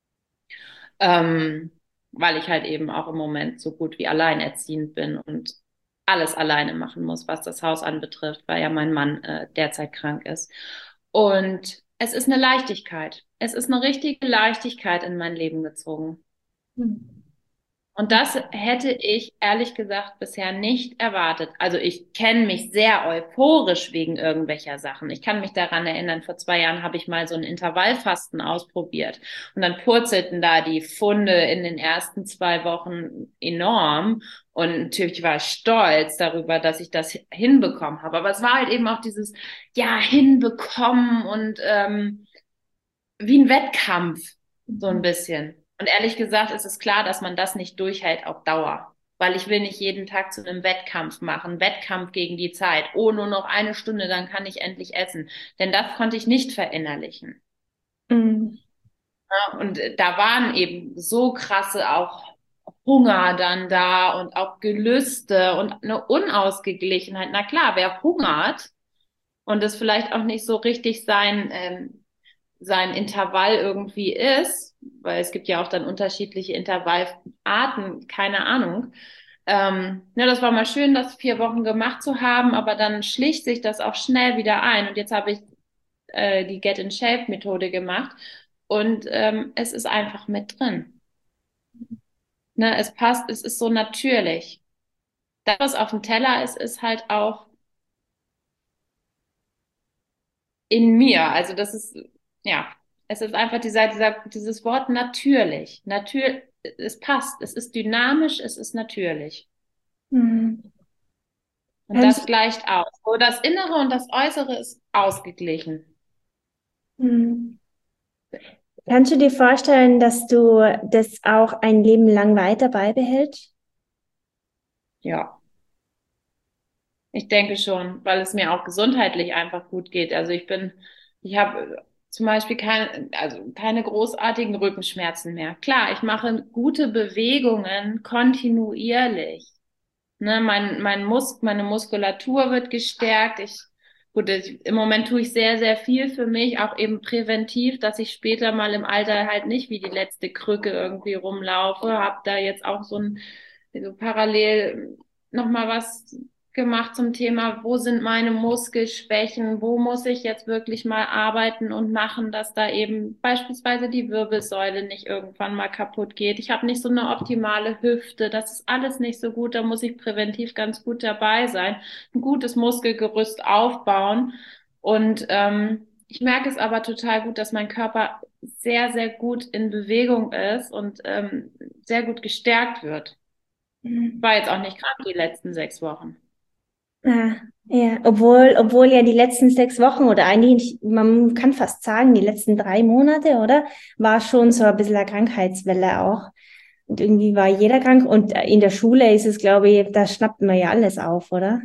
Ähm, weil ich halt eben auch im Moment so gut wie alleinerziehend bin und alles alleine machen muss, was das Haus anbetrifft, weil ja mein Mann äh, derzeit krank ist. Und es ist eine Leichtigkeit. Es ist eine richtige Leichtigkeit in mein Leben gezogen. Und das hätte ich ehrlich gesagt bisher nicht erwartet. Also ich kenne mich sehr euphorisch wegen irgendwelcher Sachen. Ich kann mich daran erinnern, vor zwei Jahren habe ich mal so ein Intervallfasten ausprobiert. Und dann purzelten da die Funde in den ersten zwei Wochen enorm. Und natürlich war ich stolz darüber, dass ich das hinbekommen habe. Aber es war halt eben auch dieses, ja, hinbekommen und ähm, wie ein Wettkampf, so ein bisschen. Und ehrlich gesagt ist es klar, dass man das nicht durchhält auf Dauer. Weil ich will nicht jeden Tag zu einem Wettkampf machen, Wettkampf gegen die Zeit. Oh, nur noch eine Stunde, dann kann ich endlich essen. Denn das konnte ich nicht verinnerlichen. Mhm. Ja, und da waren eben so krasse auch Hunger dann da und auch Gelüste und eine Unausgeglichenheit. Na klar, wer hungert und es vielleicht auch nicht so richtig sein, ähm, sein Intervall irgendwie ist, weil es gibt ja auch dann unterschiedliche Intervallarten, keine Ahnung. Ähm, ja, das war mal schön, das vier Wochen gemacht zu haben, aber dann schlich sich das auch schnell wieder ein. Und jetzt habe ich äh, die Get in Shape Methode gemacht und ähm, es ist einfach mit drin. Ne, es passt, es ist so natürlich. Das, was auf dem Teller ist, ist halt auch in mir. Also das ist, ja, es ist einfach dieser, dieser, dieses Wort natürlich. Natür, es passt, es ist dynamisch, es ist natürlich. Mhm. Und Kannst, das gleicht aus. So das Innere und das Äußere ist ausgeglichen. mhm. Kannst du dir vorstellen, dass du das auch ein Leben lang weiter beibehältst? Ja, ich denke schon, weil es mir auch gesundheitlich einfach gut geht. Also ich bin, ich habe zum Beispiel kein, also keine großartigen Rückenschmerzen mehr. Klar, ich mache gute Bewegungen kontinuierlich. Ne, mein, mein Mus meine Muskulatur wird gestärkt. Ich, gut, ich, im Moment tue ich sehr, sehr viel für mich, auch eben präventiv, dass ich später mal im Alter halt nicht wie die letzte Krücke irgendwie rumlaufe. Hab da jetzt auch so ein, so parallel nochmal was gemacht zum Thema, wo sind meine Muskelschwächen, wo muss ich jetzt wirklich mal arbeiten und machen, dass da eben beispielsweise die Wirbelsäule nicht irgendwann mal kaputt geht. Ich habe nicht so eine optimale Hüfte, das ist alles nicht so gut, da muss ich präventiv ganz gut dabei sein, ein gutes Muskelgerüst aufbauen und ähm, ich merke es aber total gut, dass mein Körper sehr, sehr gut in Bewegung ist und ähm, sehr gut gestärkt wird. Mhm. War jetzt auch nicht krank die letzten sechs Wochen. Ah, ja, obwohl, obwohl ja die letzten sechs Wochen oder eigentlich, man kann fast sagen, die letzten drei Monate, oder? War schon so ein bisschen eine Krankheitswelle auch. Und irgendwie war jeder krank. Und in der Schule ist es, glaube ich, da schnappt man ja alles auf, oder?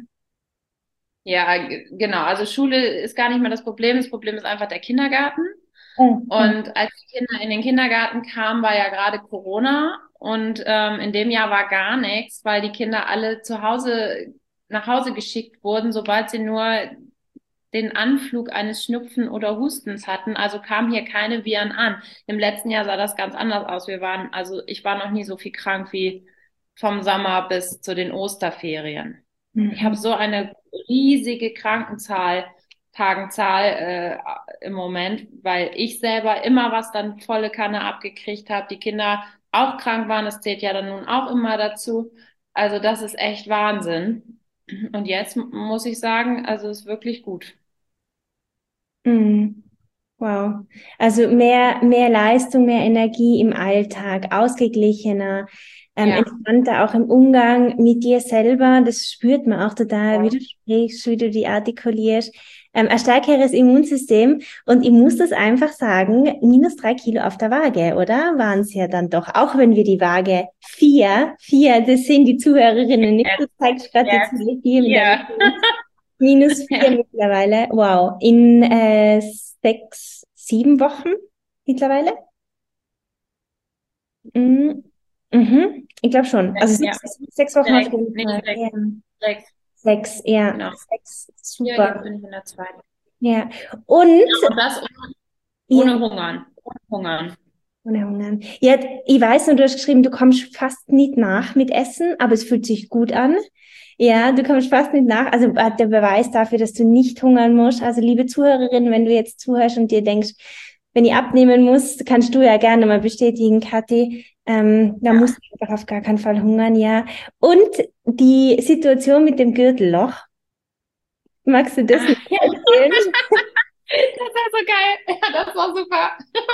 Ja, g- genau. Also Schule ist gar nicht mehr das Problem. Das Problem ist einfach der Kindergarten. Oh, oh. Und als die Kinder in den Kindergarten kamen, war ja gerade Corona. Und ähm, in dem Jahr war gar nichts, weil die Kinder alle zu Hause, nach Hause geschickt wurden, sobald sie nur den Anflug eines Schnupfen oder Hustens hatten. Also kamen hier keine Viren an. Im letzten Jahr sah das ganz anders aus. Wir waren, also ich war noch nie so viel krank wie vom Sommer bis zu den Osterferien. Ich habe Mhm. so eine riesige Krankenzahl, Tagenzahl äh, im Moment, weil ich selber immer was dann volle Kanne abgekriegt habe. Die Kinder auch krank waren, das zählt ja dann nun auch immer dazu. Also das ist echt Wahnsinn. Und jetzt muss ich sagen, also es ist wirklich gut. Mhm. Wow. Also mehr, mehr Leistung, mehr Energie im Alltag, ausgeglichener, ähm, Ja. entspannter auch im Umgang mit dir selber. Das spürt man auch total, wie Ja. du sprichst, wie du die artikulierst. Ähm, ein stärkeres Immunsystem. Und ich muss das einfach sagen, minus drei Kilo auf der Waage, oder? Waren es ja dann doch. Auch wenn wir die Waage vier, vier, das sehen die Zuhörerinnen nicht. Du Jetzt, zeigst gerade die jetzt Zahl vier mit deinem hier. Minus vier Ja. mittlerweile. Wow. In äh, sechs, sieben Wochen mittlerweile? Mhm. Mhm. Ich glaube schon. Also Ja. sechs, sechs Wochen auf Sechs, jeden nicht Fall. sechs, Ja. sechs, Sechs, ja. genau. Sechs. Ja, jetzt Super. bin ich in der zweiten. Ja. Und, Und das ohne, ja, ohne Hungern. Ohne Hungern. ohne Hungern. Ja, ich weiß nur, du hast geschrieben, du kommst fast nicht nach mit Essen, aber es fühlt sich gut an. Ja, du kommst fast nicht nach. Also äh, der Beweis dafür, dass du nicht hungern musst. Also liebe Zuhörerin, wenn du jetzt zuhörst und dir denkst, wenn ich abnehmen muss, kannst du ja gerne mal bestätigen, Kathi. Ähm, da Ja. musst du einfach auf gar keinen Fall hungern, ja. Und die Situation mit dem Gürtelloch, magst du das Ah, noch erzählen? das war so geil. Ja, das war super.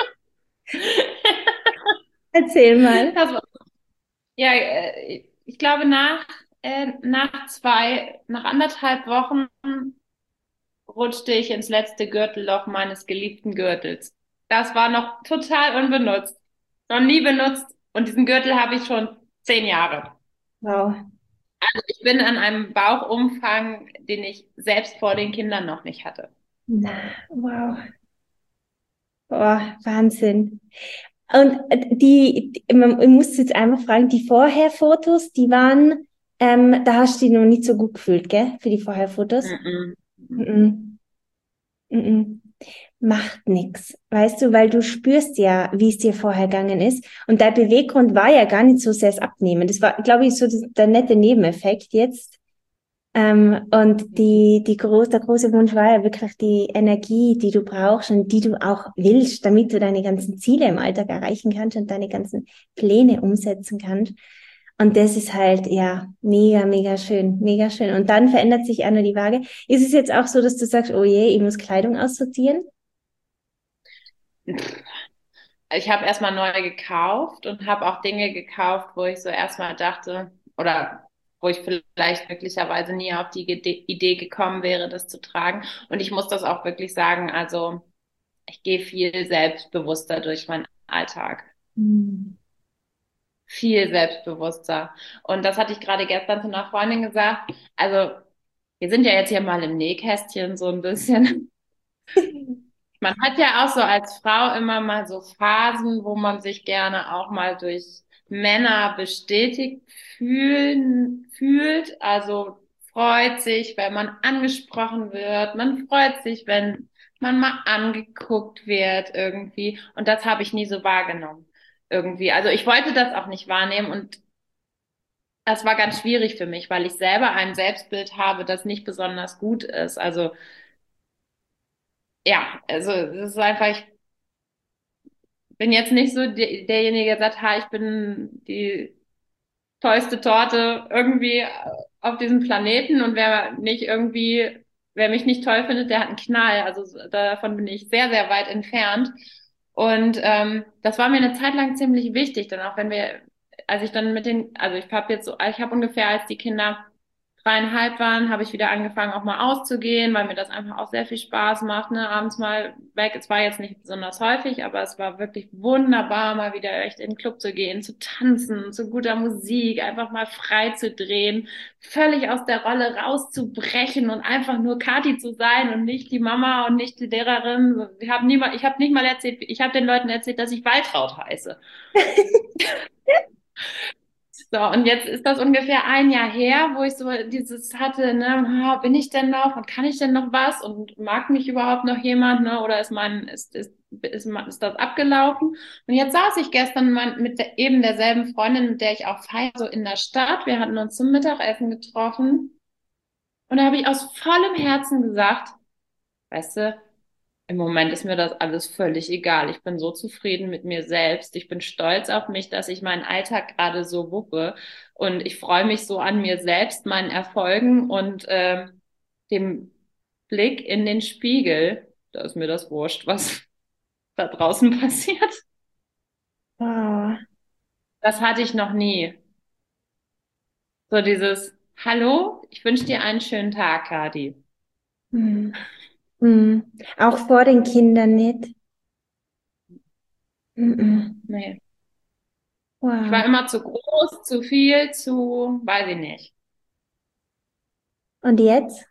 Erzähl mal. Das war, ja, äh, ich glaube, nach, äh, nach zwei, nach anderthalb Wochen rutschte ich ins letzte Gürtelloch meines geliebten Gürtels. Das war noch total unbenutzt. Noch nie benutzt. Und diesen Gürtel habe ich schon zehn Jahre. Wow. Ich bin an einem Bauchumfang, den ich selbst vor den Kindern noch nicht hatte. Na, wow. Oh, Wahnsinn. Und äh, die, die- man, ich muss jetzt einfach fragen, die Vorherfotos, die waren, ähm, da hast du dich noch nicht so gut gefühlt, gell? Für die Vorherfotos? Mhm. Mhm. Mhm. macht nichts, weißt du, weil du spürst ja, wie es dir vorher gegangen ist und dein Beweggrund war ja gar nicht so sehr das Abnehmen. Das war, glaube ich, so das, der nette Nebeneffekt jetzt. Ähm, und die, die groß, der große Wunsch war ja wirklich die Energie, die du brauchst und die du auch willst, damit du deine ganzen Ziele im Alltag erreichen kannst und deine ganzen Pläne umsetzen kannst. Und das ist halt, ja, mega, mega schön, mega schön. Und dann verändert sich auch noch die Waage. Ist es jetzt auch so, dass du sagst, oh je, ich muss Kleidung aussortieren? Ich habe erstmal neu gekauft und habe auch Dinge gekauft, wo ich so erstmal dachte, oder wo ich vielleicht möglicherweise nie auf die Gede- Idee gekommen wäre, das zu tragen. Und ich muss das auch wirklich sagen, also ich gehe viel selbstbewusster durch meinen Alltag. Hm. Viel selbstbewusster. Und das hatte ich gerade gestern zu einer Freundin gesagt. Also, wir sind ja jetzt hier mal im Nähkästchen so ein bisschen. Man hat ja auch so als Frau immer mal so Phasen, wo man sich gerne auch mal durch Männer bestätigt fühlen, fühlt. Also freut sich, wenn man angesprochen wird. Man freut sich, wenn man mal angeguckt wird irgendwie. Und das habe ich nie so wahrgenommen irgendwie. Also ich wollte das auch nicht wahrnehmen und das war ganz schwierig für mich, weil ich selber ein Selbstbild habe, das nicht besonders gut ist. Also ja, also es ist einfach, ich bin jetzt nicht so der, derjenige, der sagt, ha, ich bin die tollste Torte irgendwie auf diesem Planeten und wer nicht irgendwie, wer mich nicht toll findet, der hat einen Knall. Also davon bin ich sehr, sehr weit entfernt. Und ähm, das war mir eine Zeit lang ziemlich wichtig, dann auch wenn wir, als ich dann mit den, also ich habe jetzt so, ich habe ungefähr, als die Kinder dreieinhalb waren, habe ich wieder angefangen, auch mal auszugehen, weil mir das einfach auch sehr viel Spaß macht, ne, abends mal weg. Es war jetzt nicht besonders häufig, aber es war wirklich wunderbar, mal wieder echt in den Club zu gehen, zu tanzen, zu guter Musik, einfach mal frei zu drehen, völlig aus der Rolle rauszubrechen und einfach nur Kathi zu sein und nicht die Mama und nicht die Lehrerin. Ich habe niemand, ich habe nicht mal erzählt, ich habe den Leuten erzählt, dass ich Waltraud heiße. So, und jetzt ist das ungefähr ein Jahr her, wo ich so dieses hatte, ne, ah, bin ich denn noch und kann ich denn noch was und mag mich überhaupt noch jemand, ne, oder ist mein, ist, ist, ist, ist das abgelaufen? Und jetzt saß ich gestern mal mit der, eben derselben Freundin, mit der ich auch feiere, so in der Stadt. Wir hatten uns zum Mittagessen getroffen und da habe ich aus vollem Herzen gesagt, weißt du, im Moment ist mir das alles völlig egal. Ich bin so zufrieden mit mir selbst. Ich bin stolz auf mich, dass ich meinen Alltag gerade so wuppe. Und ich freue mich so an mir selbst, meinen Erfolgen und äh, dem Blick in den Spiegel. Da ist mir das wurscht, was da draußen passiert. Oh. Das hatte ich noch nie. So dieses Hallo, ich wünsche dir einen schönen Tag, Kadi. Hm. Hm. Auch vor den Kindern nicht. Mhm. Nee. Ich Wow. war immer zu groß, zu viel, zu, weiß ich nicht. Und jetzt?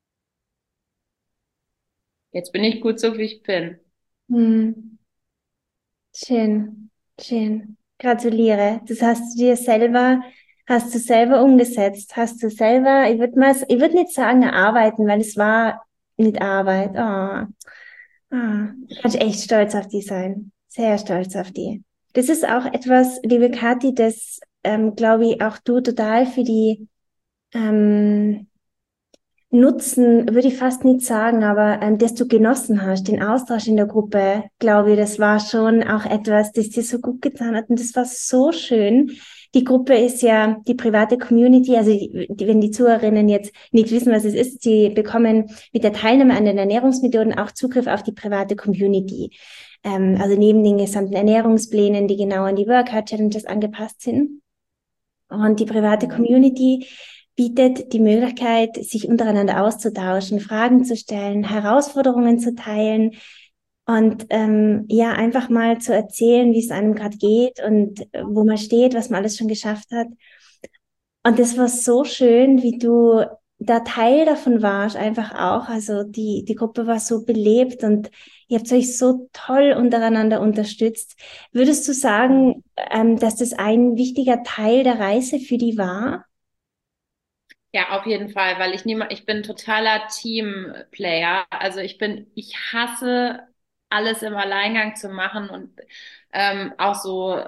Jetzt bin ich gut so, wie ich bin. Hm. Schön, schön. Gratuliere. Das hast du dir selber, hast du selber umgesetzt. Hast du selber, ich würde mal, ich würde nicht sagen arbeiten, weil es war nicht Arbeit. Oh, ah. Du kannst echt stolz auf die sein. Sehr stolz auf die. Das ist auch etwas, liebe Kathi, das, ähm, glaube ich, auch du total für die, ähm, Nutzen würde ich fast nicht sagen, aber ähm, dass du genossen hast, den Austausch in der Gruppe, glaube ich, das war schon auch etwas, das dir so gut getan hat und das war so schön. Die Gruppe ist ja die private Community, also die, die, wenn die Zuhörerinnen jetzt nicht wissen, was es ist, sie bekommen mit der Teilnahme an den Ernährungsmethoden auch Zugriff auf die private Community. Ähm, also neben den gesamten Ernährungsplänen, die genau an die Workout-Challenges angepasst sind. Und die private Community bietet die Möglichkeit, sich untereinander auszutauschen, Fragen zu stellen, Herausforderungen zu teilen und ähm, ja, einfach mal zu erzählen, wie es einem gerade geht und äh, wo man steht, was man alles schon geschafft hat. Und das war so schön, wie du da Teil davon warst, einfach auch. Also die, die Gruppe war so belebt und ihr habt euch so toll untereinander unterstützt. Würdest du sagen, ähm, dass das ein wichtiger Teil der Reise für die war? Ja, auf jeden Fall, weil ich nehme, ich bin totaler Teamplayer. Also ich bin, ich hasse alles im Alleingang zu machen und ähm, auch so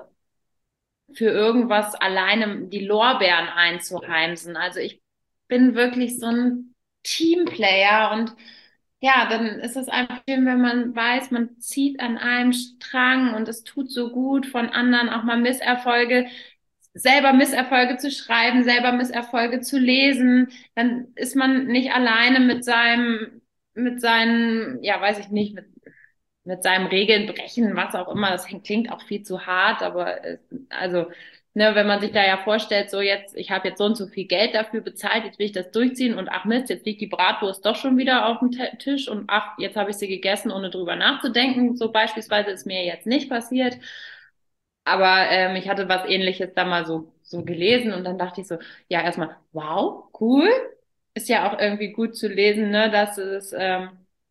für irgendwas alleine die Lorbeeren einzuheimsen. Also ich bin wirklich so ein Teamplayer und ja, dann ist es einfach schön, wenn man weiß, man zieht an einem Strang und es tut so gut, von anderen auch mal Misserfolge, selber Misserfolge zu schreiben, selber Misserfolge zu lesen. Dann ist man nicht alleine mit seinem, mit seinen, ja, weiß ich nicht, mit mit seinem Regeln brechen, was auch immer. Das klingt auch viel zu hart, aber es, also, ne, wenn man sich da ja vorstellt, so jetzt, ich habe jetzt so und so viel Geld dafür bezahlt, jetzt will ich das durchziehen und ach Mist, jetzt liegt die Bratwurst doch schon wieder auf dem Tisch und ach, jetzt habe ich sie gegessen, ohne drüber nachzudenken. So beispielsweise ist mir jetzt nicht passiert. Aber ähm, ich hatte was Ähnliches da mal so, so gelesen und dann dachte ich so, ja, erstmal, wow, cool. Ist ja auch irgendwie gut zu lesen, ne, dass es, ähm,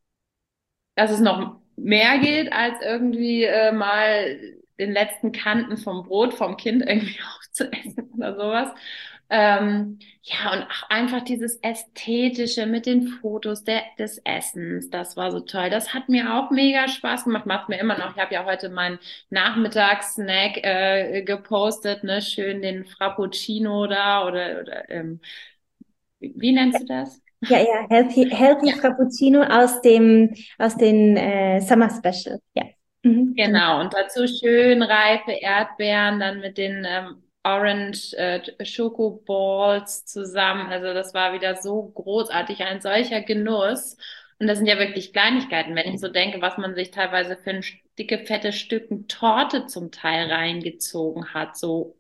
dass es noch mehr geht, als irgendwie äh, mal den letzten Kanten vom Brot vom Kind irgendwie aufzuessen oder sowas. Ähm, ja, und auch einfach dieses Ästhetische mit den Fotos der, des Essens, das war so toll. Das hat mir auch mega Spaß gemacht, macht mir immer noch. Ich habe ja heute meinen Nachmittagssnack äh, gepostet, ne, schön den Frappuccino da oder, oder ähm, wie, wie nennst du das? Ja, ja, Healthy, Healthy Ja, Frappuccino aus dem, aus den äh, Summer Special. Ja. Mhm, genau. genau, und dazu schön reife Erdbeeren, dann mit den ähm, Orange äh, Choco Balls zusammen. Also das war wieder so großartig, ein solcher Genuss. Und das sind ja wirklich Kleinigkeiten, wenn ich so denke, was man sich teilweise für ein dicke, fette Stücken Torte zum Teil reingezogen hat, so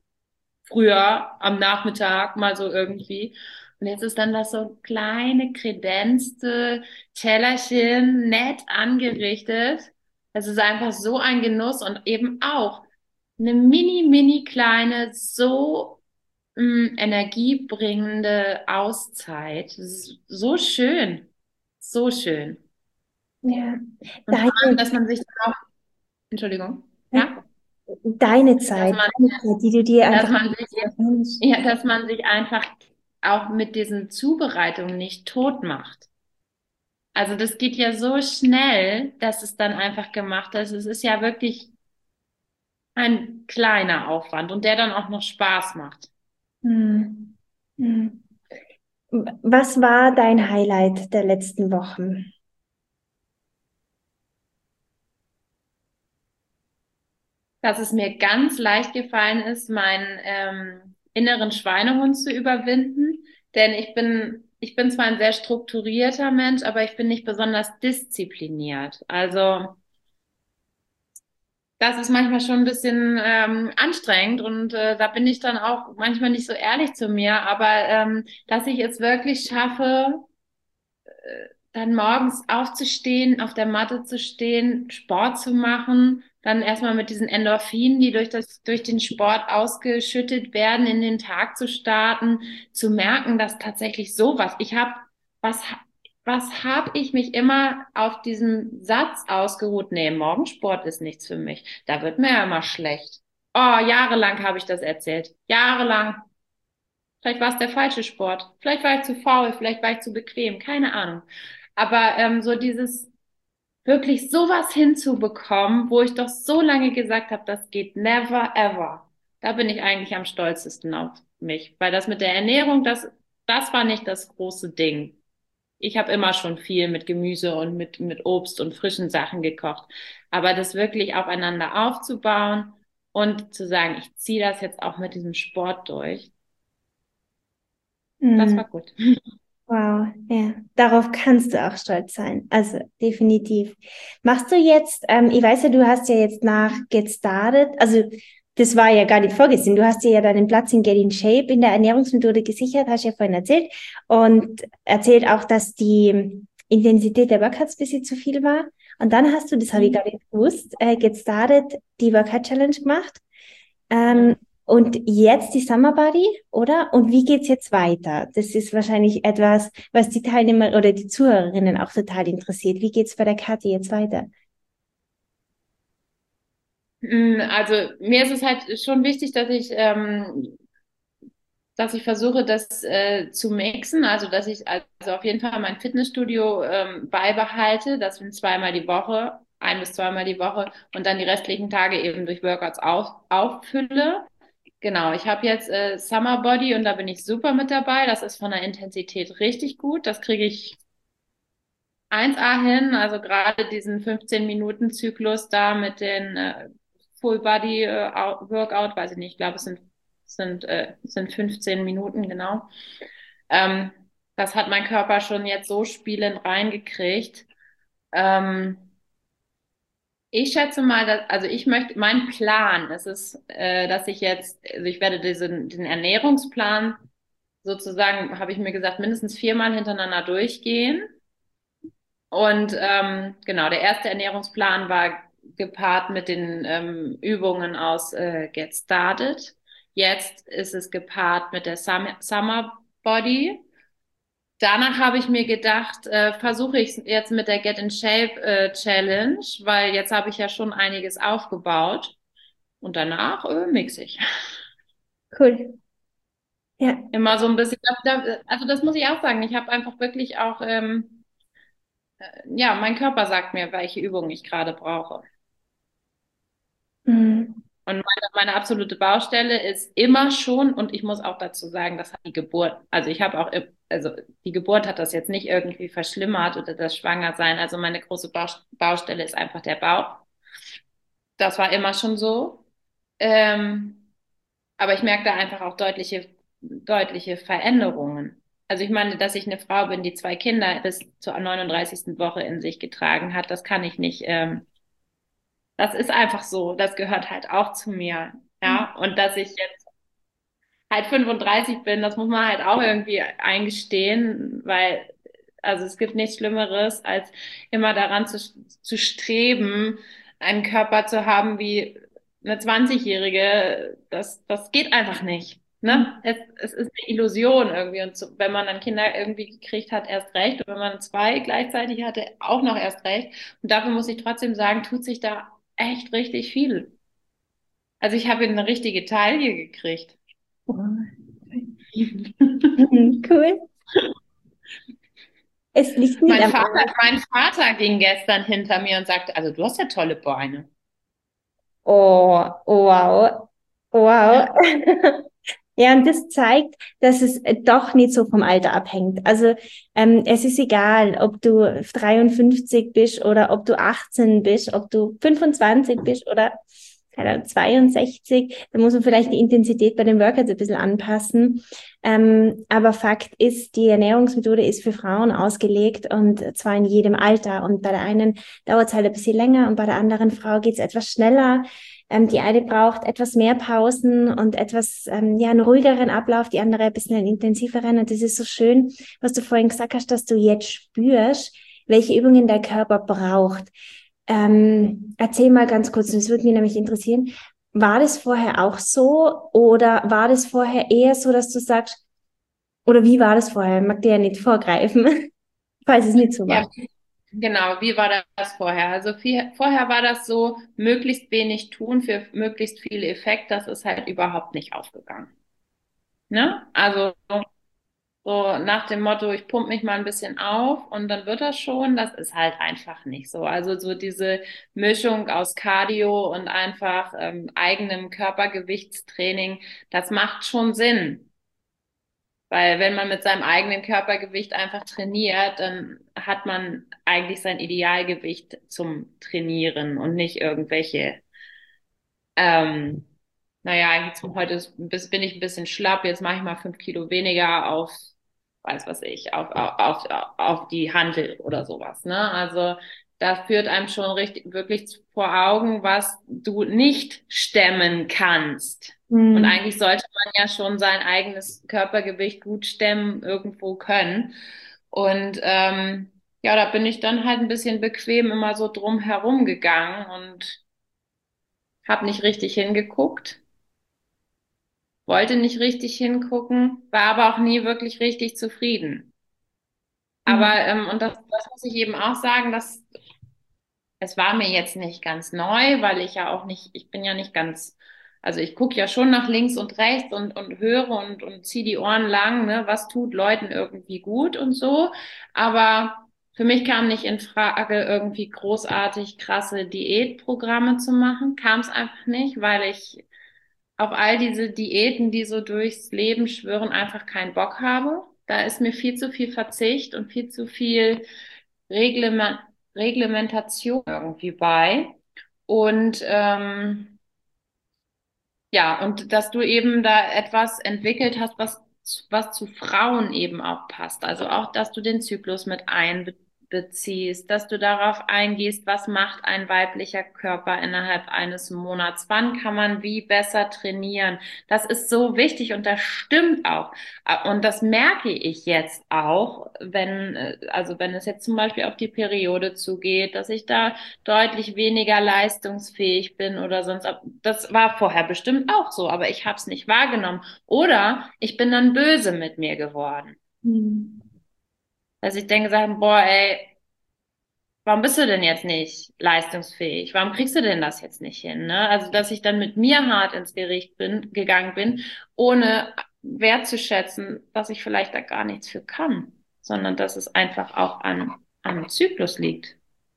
früher am Nachmittag mal so irgendwie. Und jetzt ist dann das so kleine, kredenzte Tellerchen, nett angerichtet. Es ist einfach so ein Genuss und eben auch eine mini, mini kleine, so mh, energiebringende Auszeit. Das ist so schön. So schön. Ja. Und vor allem, Deine, dass man sich dann auch, Entschuldigung, ja, deine dass Zeit, man, deine Zeit, die du dir dass einfach man sich wünschst. Ja, dass man sich einfach auch mit diesen Zubereitungen nicht tot macht. Also das geht ja so schnell, dass es dann einfach gemacht ist. Es ist ja wirklich ein kleiner Aufwand und der dann auch noch Spaß macht. Hm. Hm. Was war dein Highlight der letzten Wochen? Dass es mir ganz leicht gefallen ist, meinen ähm, inneren Schweinehund zu überwinden. Denn ich bin, ich bin zwar ein sehr strukturierter Mensch, aber ich bin nicht besonders diszipliniert. Also das ist manchmal schon ein bisschen ähm, anstrengend und äh, da bin ich dann auch manchmal nicht so ehrlich zu mir, aber ähm, dass ich es wirklich schaffe, dann morgens aufzustehen, auf der Matte zu stehen, Sport zu machen, dann erstmal mit diesen Endorphinen, die durch das, durch den Sport ausgeschüttet werden, in den Tag zu starten, zu merken, dass tatsächlich sowas, ich habe, was, was habe ich mich immer auf diesem Satz ausgeruht? Nee, Morgensport ist nichts für mich. Da wird mir ja immer schlecht. Oh, jahrelang habe ich das erzählt. Jahrelang. Vielleicht war es der falsche Sport. Vielleicht war ich zu faul, vielleicht war ich zu bequem, keine Ahnung. Aber ähm, so dieses wirklich sowas hinzubekommen, wo ich doch so lange gesagt habe, das geht never ever. Da bin ich eigentlich am stolzesten auf mich, weil das mit der Ernährung, das, das war nicht das große Ding. Ich habe immer schon viel mit Gemüse und mit, mit Obst und frischen Sachen gekocht. Aber das wirklich aufeinander aufzubauen und zu sagen, ich ziehe das jetzt auch mit diesem Sport durch, das Hm. war gut. Wow, ja, darauf kannst du auch stolz sein. Also definitiv. Machst du jetzt, ähm, ich weiß ja, du hast ja jetzt nach Get Started, also das war ja gar nicht vorgesehen, du hast dir ja deinen Platz in Get in Shape in der Ernährungsmethode gesichert, hast ja vorhin erzählt und erzählt auch, dass die Intensität der Workouts ein bisschen zu viel war. Und dann hast du, das habe ich gar nicht gewusst, äh, Get Started die Workout Challenge gemacht. Ähm, und jetzt die Summer Body, oder? Und wie geht's jetzt weiter? Das ist wahrscheinlich etwas, was die Teilnehmer oder die Zuhörerinnen auch total interessiert. Wie geht's bei der Kathi jetzt weiter? Mm, Also mir ist es halt schon wichtig, dass ich ähm, dass ich versuche, das äh, zu mixen, also dass ich also auf jeden Fall mein Fitnessstudio ähm, beibehalte, das sind zweimal die Woche, ein bis zweimal die Woche und dann die restlichen Tage eben durch Workouts auf, auffülle. Genau, ich habe jetzt äh, Summer Body und da bin ich super mit dabei. Das ist von der Intensität richtig gut. Das kriege ich eins A hin, also gerade diesen fünfzehn-Minuten-Zyklus da mit den äh, Full Body äh, Workout, weiß ich nicht, ich glaube, es sind, sind, äh, sind fünfzehn Minuten, genau. Ähm, das hat mein Körper schon jetzt so spielend reingekriegt. Ähm, ich schätze mal, dass, also ich möchte, mein Plan ist es, äh, dass ich jetzt, also ich werde diesen, den Ernährungsplan sozusagen, habe ich mir gesagt, mindestens viermal hintereinander durchgehen. Und ähm, genau, der erste Ernährungsplan war gepaart mit den ähm, Übungen aus äh, Get Started. Jetzt ist es gepaart mit der Summer, Summer Body. Danach habe ich mir gedacht, äh, versuche ich es jetzt mit der Get in Shape äh, Challenge, weil jetzt habe ich ja schon einiges aufgebaut. Und danach äh, mixe ich. Cool. Ja. Immer so ein bisschen, also das muss ich auch sagen, ich habe einfach wirklich auch, ähm, ja, mein Körper sagt mir, welche Übungen ich gerade brauche. Mhm. Und meine, meine absolute Baustelle ist immer schon, und ich muss auch dazu sagen, das hat die Geburt. Also ich habe auch, also die Geburt hat das jetzt nicht irgendwie verschlimmert oder das Schwangersein. Also meine große Baustelle ist einfach der Bauch. Das war immer schon so. Ähm, aber ich merke da einfach auch deutliche, deutliche Veränderungen. Also ich meine, dass ich eine Frau bin, die zwei Kinder bis zur neununddreißigsten Woche in sich getragen hat, das kann ich nicht, ähm, das ist einfach so. Das gehört halt auch zu mir. Ja, und dass ich jetzt halt fünfunddreißig bin, das muss man halt auch irgendwie eingestehen, weil, also es gibt nichts Schlimmeres, als immer daran zu, zu streben, einen Körper zu haben wie eine zwanzigjährige. Das, das geht einfach nicht. Ne? Es, es ist eine Illusion irgendwie. Und so, wenn man dann Kinder irgendwie gekriegt hat, erst recht. Und wenn man zwei gleichzeitig hatte, auch noch erst recht. Und dafür muss ich trotzdem sagen, tut sich da echt richtig viel. Also ich habe eine richtige Taille gekriegt. Mhm, cool. Es liegt nicht Mein am Vater, Alter. mein Vater ging gestern hinter mir und sagte, also du hast ja tolle Beine. Oh, wow. Wow. Ja, Ja, und das zeigt, dass es äh, doch nicht so vom Alter abhängt. Also ähm, es ist egal, ob du dreiundfünfzig bist oder ob du achtzehn bist, ob du fünfundzwanzig bist oder keine Ahnung, zweiundsechzig. Da muss man vielleicht die Intensität bei den Workouts ein bisschen anpassen. Ähm, aber Fakt ist, die Ernährungsmethode ist für Frauen ausgelegt und zwar in jedem Alter. Und bei der einen dauert es halt ein bisschen länger und bei der anderen Frau geht es etwas schneller. Ähm, die eine braucht etwas mehr Pausen und etwas, ähm, ja, einen ruhigeren Ablauf, die andere ein bisschen einen intensiveren. Und das ist so schön, was du vorhin gesagt hast, dass du jetzt spürst, welche Übungen der Körper braucht. Ähm, erzähl mal ganz kurz, das würde mich nämlich interessieren. War das vorher auch so oder war das vorher eher so, dass du sagst, oder wie war das vorher? Ich mag dir ja nicht vorgreifen, falls es nicht so ja, war. genau. Wie war das vorher? Also viel, vorher war das so, möglichst wenig tun für möglichst viel Effekt. Das ist halt überhaupt nicht aufgegangen. Ne? Also so nach dem Motto, ich pump mich mal ein bisschen auf und dann wird das schon. Das ist halt einfach nicht so. Also so diese Mischung aus Cardio und einfach ähm, eigenem Körpergewichtstraining, das macht schon Sinn. Weil wenn man mit seinem eigenen Körpergewicht einfach trainiert, dann hat man eigentlich sein Idealgewicht zum Trainieren und nicht irgendwelche, ähm, naja, jetzt heute ist, bis- bin ich ein bisschen schlapp, jetzt mache ich mal fünf Kilo weniger auf, weiß was ich, auf, auf, auf, auf die Hantel oder sowas, ne? Also da führt einem schon richtig, wirklich vor Augen, was du nicht stemmen kannst. Und Hm. eigentlich sollte man ja schon sein eigenes Körpergewicht gut stemmen, irgendwo können. Und ähm, ja, da bin ich dann halt ein bisschen bequem immer so drum herum gegangen und habe nicht richtig hingeguckt, wollte nicht richtig hingucken, war aber auch nie wirklich richtig zufrieden. Aber, Hm. ähm, und das, das muss ich eben auch sagen, dass es war mir jetzt nicht ganz neu, weil ich ja auch nicht, ich bin ja nicht ganz Also ich gucke ja schon nach links und rechts und, und höre und, und ziehe die Ohren lang, ne, was tut Leuten irgendwie gut und so. Aber für mich kam nicht in Frage, irgendwie großartig krasse Diätprogramme zu machen. Kam es einfach nicht, weil ich auf all diese Diäten, die so durchs Leben schwirren, einfach keinen Bock habe. Da ist mir viel zu viel Verzicht und viel zu viel Reglement, Reglementation irgendwie bei. Und ähm, ja, und dass du eben da etwas entwickelt hast, was, was zu Frauen eben auch passt. Also auch, dass du den Zyklus mit einbeziehst, dass du darauf eingehst, was macht ein weiblicher Körper innerhalb eines Monats, wann kann man wie besser trainieren. Das ist so wichtig und das stimmt auch. Und das merke ich jetzt auch, wenn, also wenn es jetzt zum Beispiel auf die Periode zugeht, dass ich da deutlich weniger leistungsfähig bin oder sonst. Das war vorher bestimmt auch so, aber ich habe es nicht wahrgenommen. Oder ich bin dann böse mit mir geworden. Mhm. Dass ich denke, sagen, boah, ey, warum bist du denn jetzt nicht leistungsfähig? Warum kriegst du denn das jetzt nicht hin? Ne? Also, dass ich dann mit mir hart ins Gericht bin, gegangen bin, ohne wertzuschätzen, dass ich vielleicht da gar nichts für kann, sondern dass es einfach auch an, am Zyklus liegt.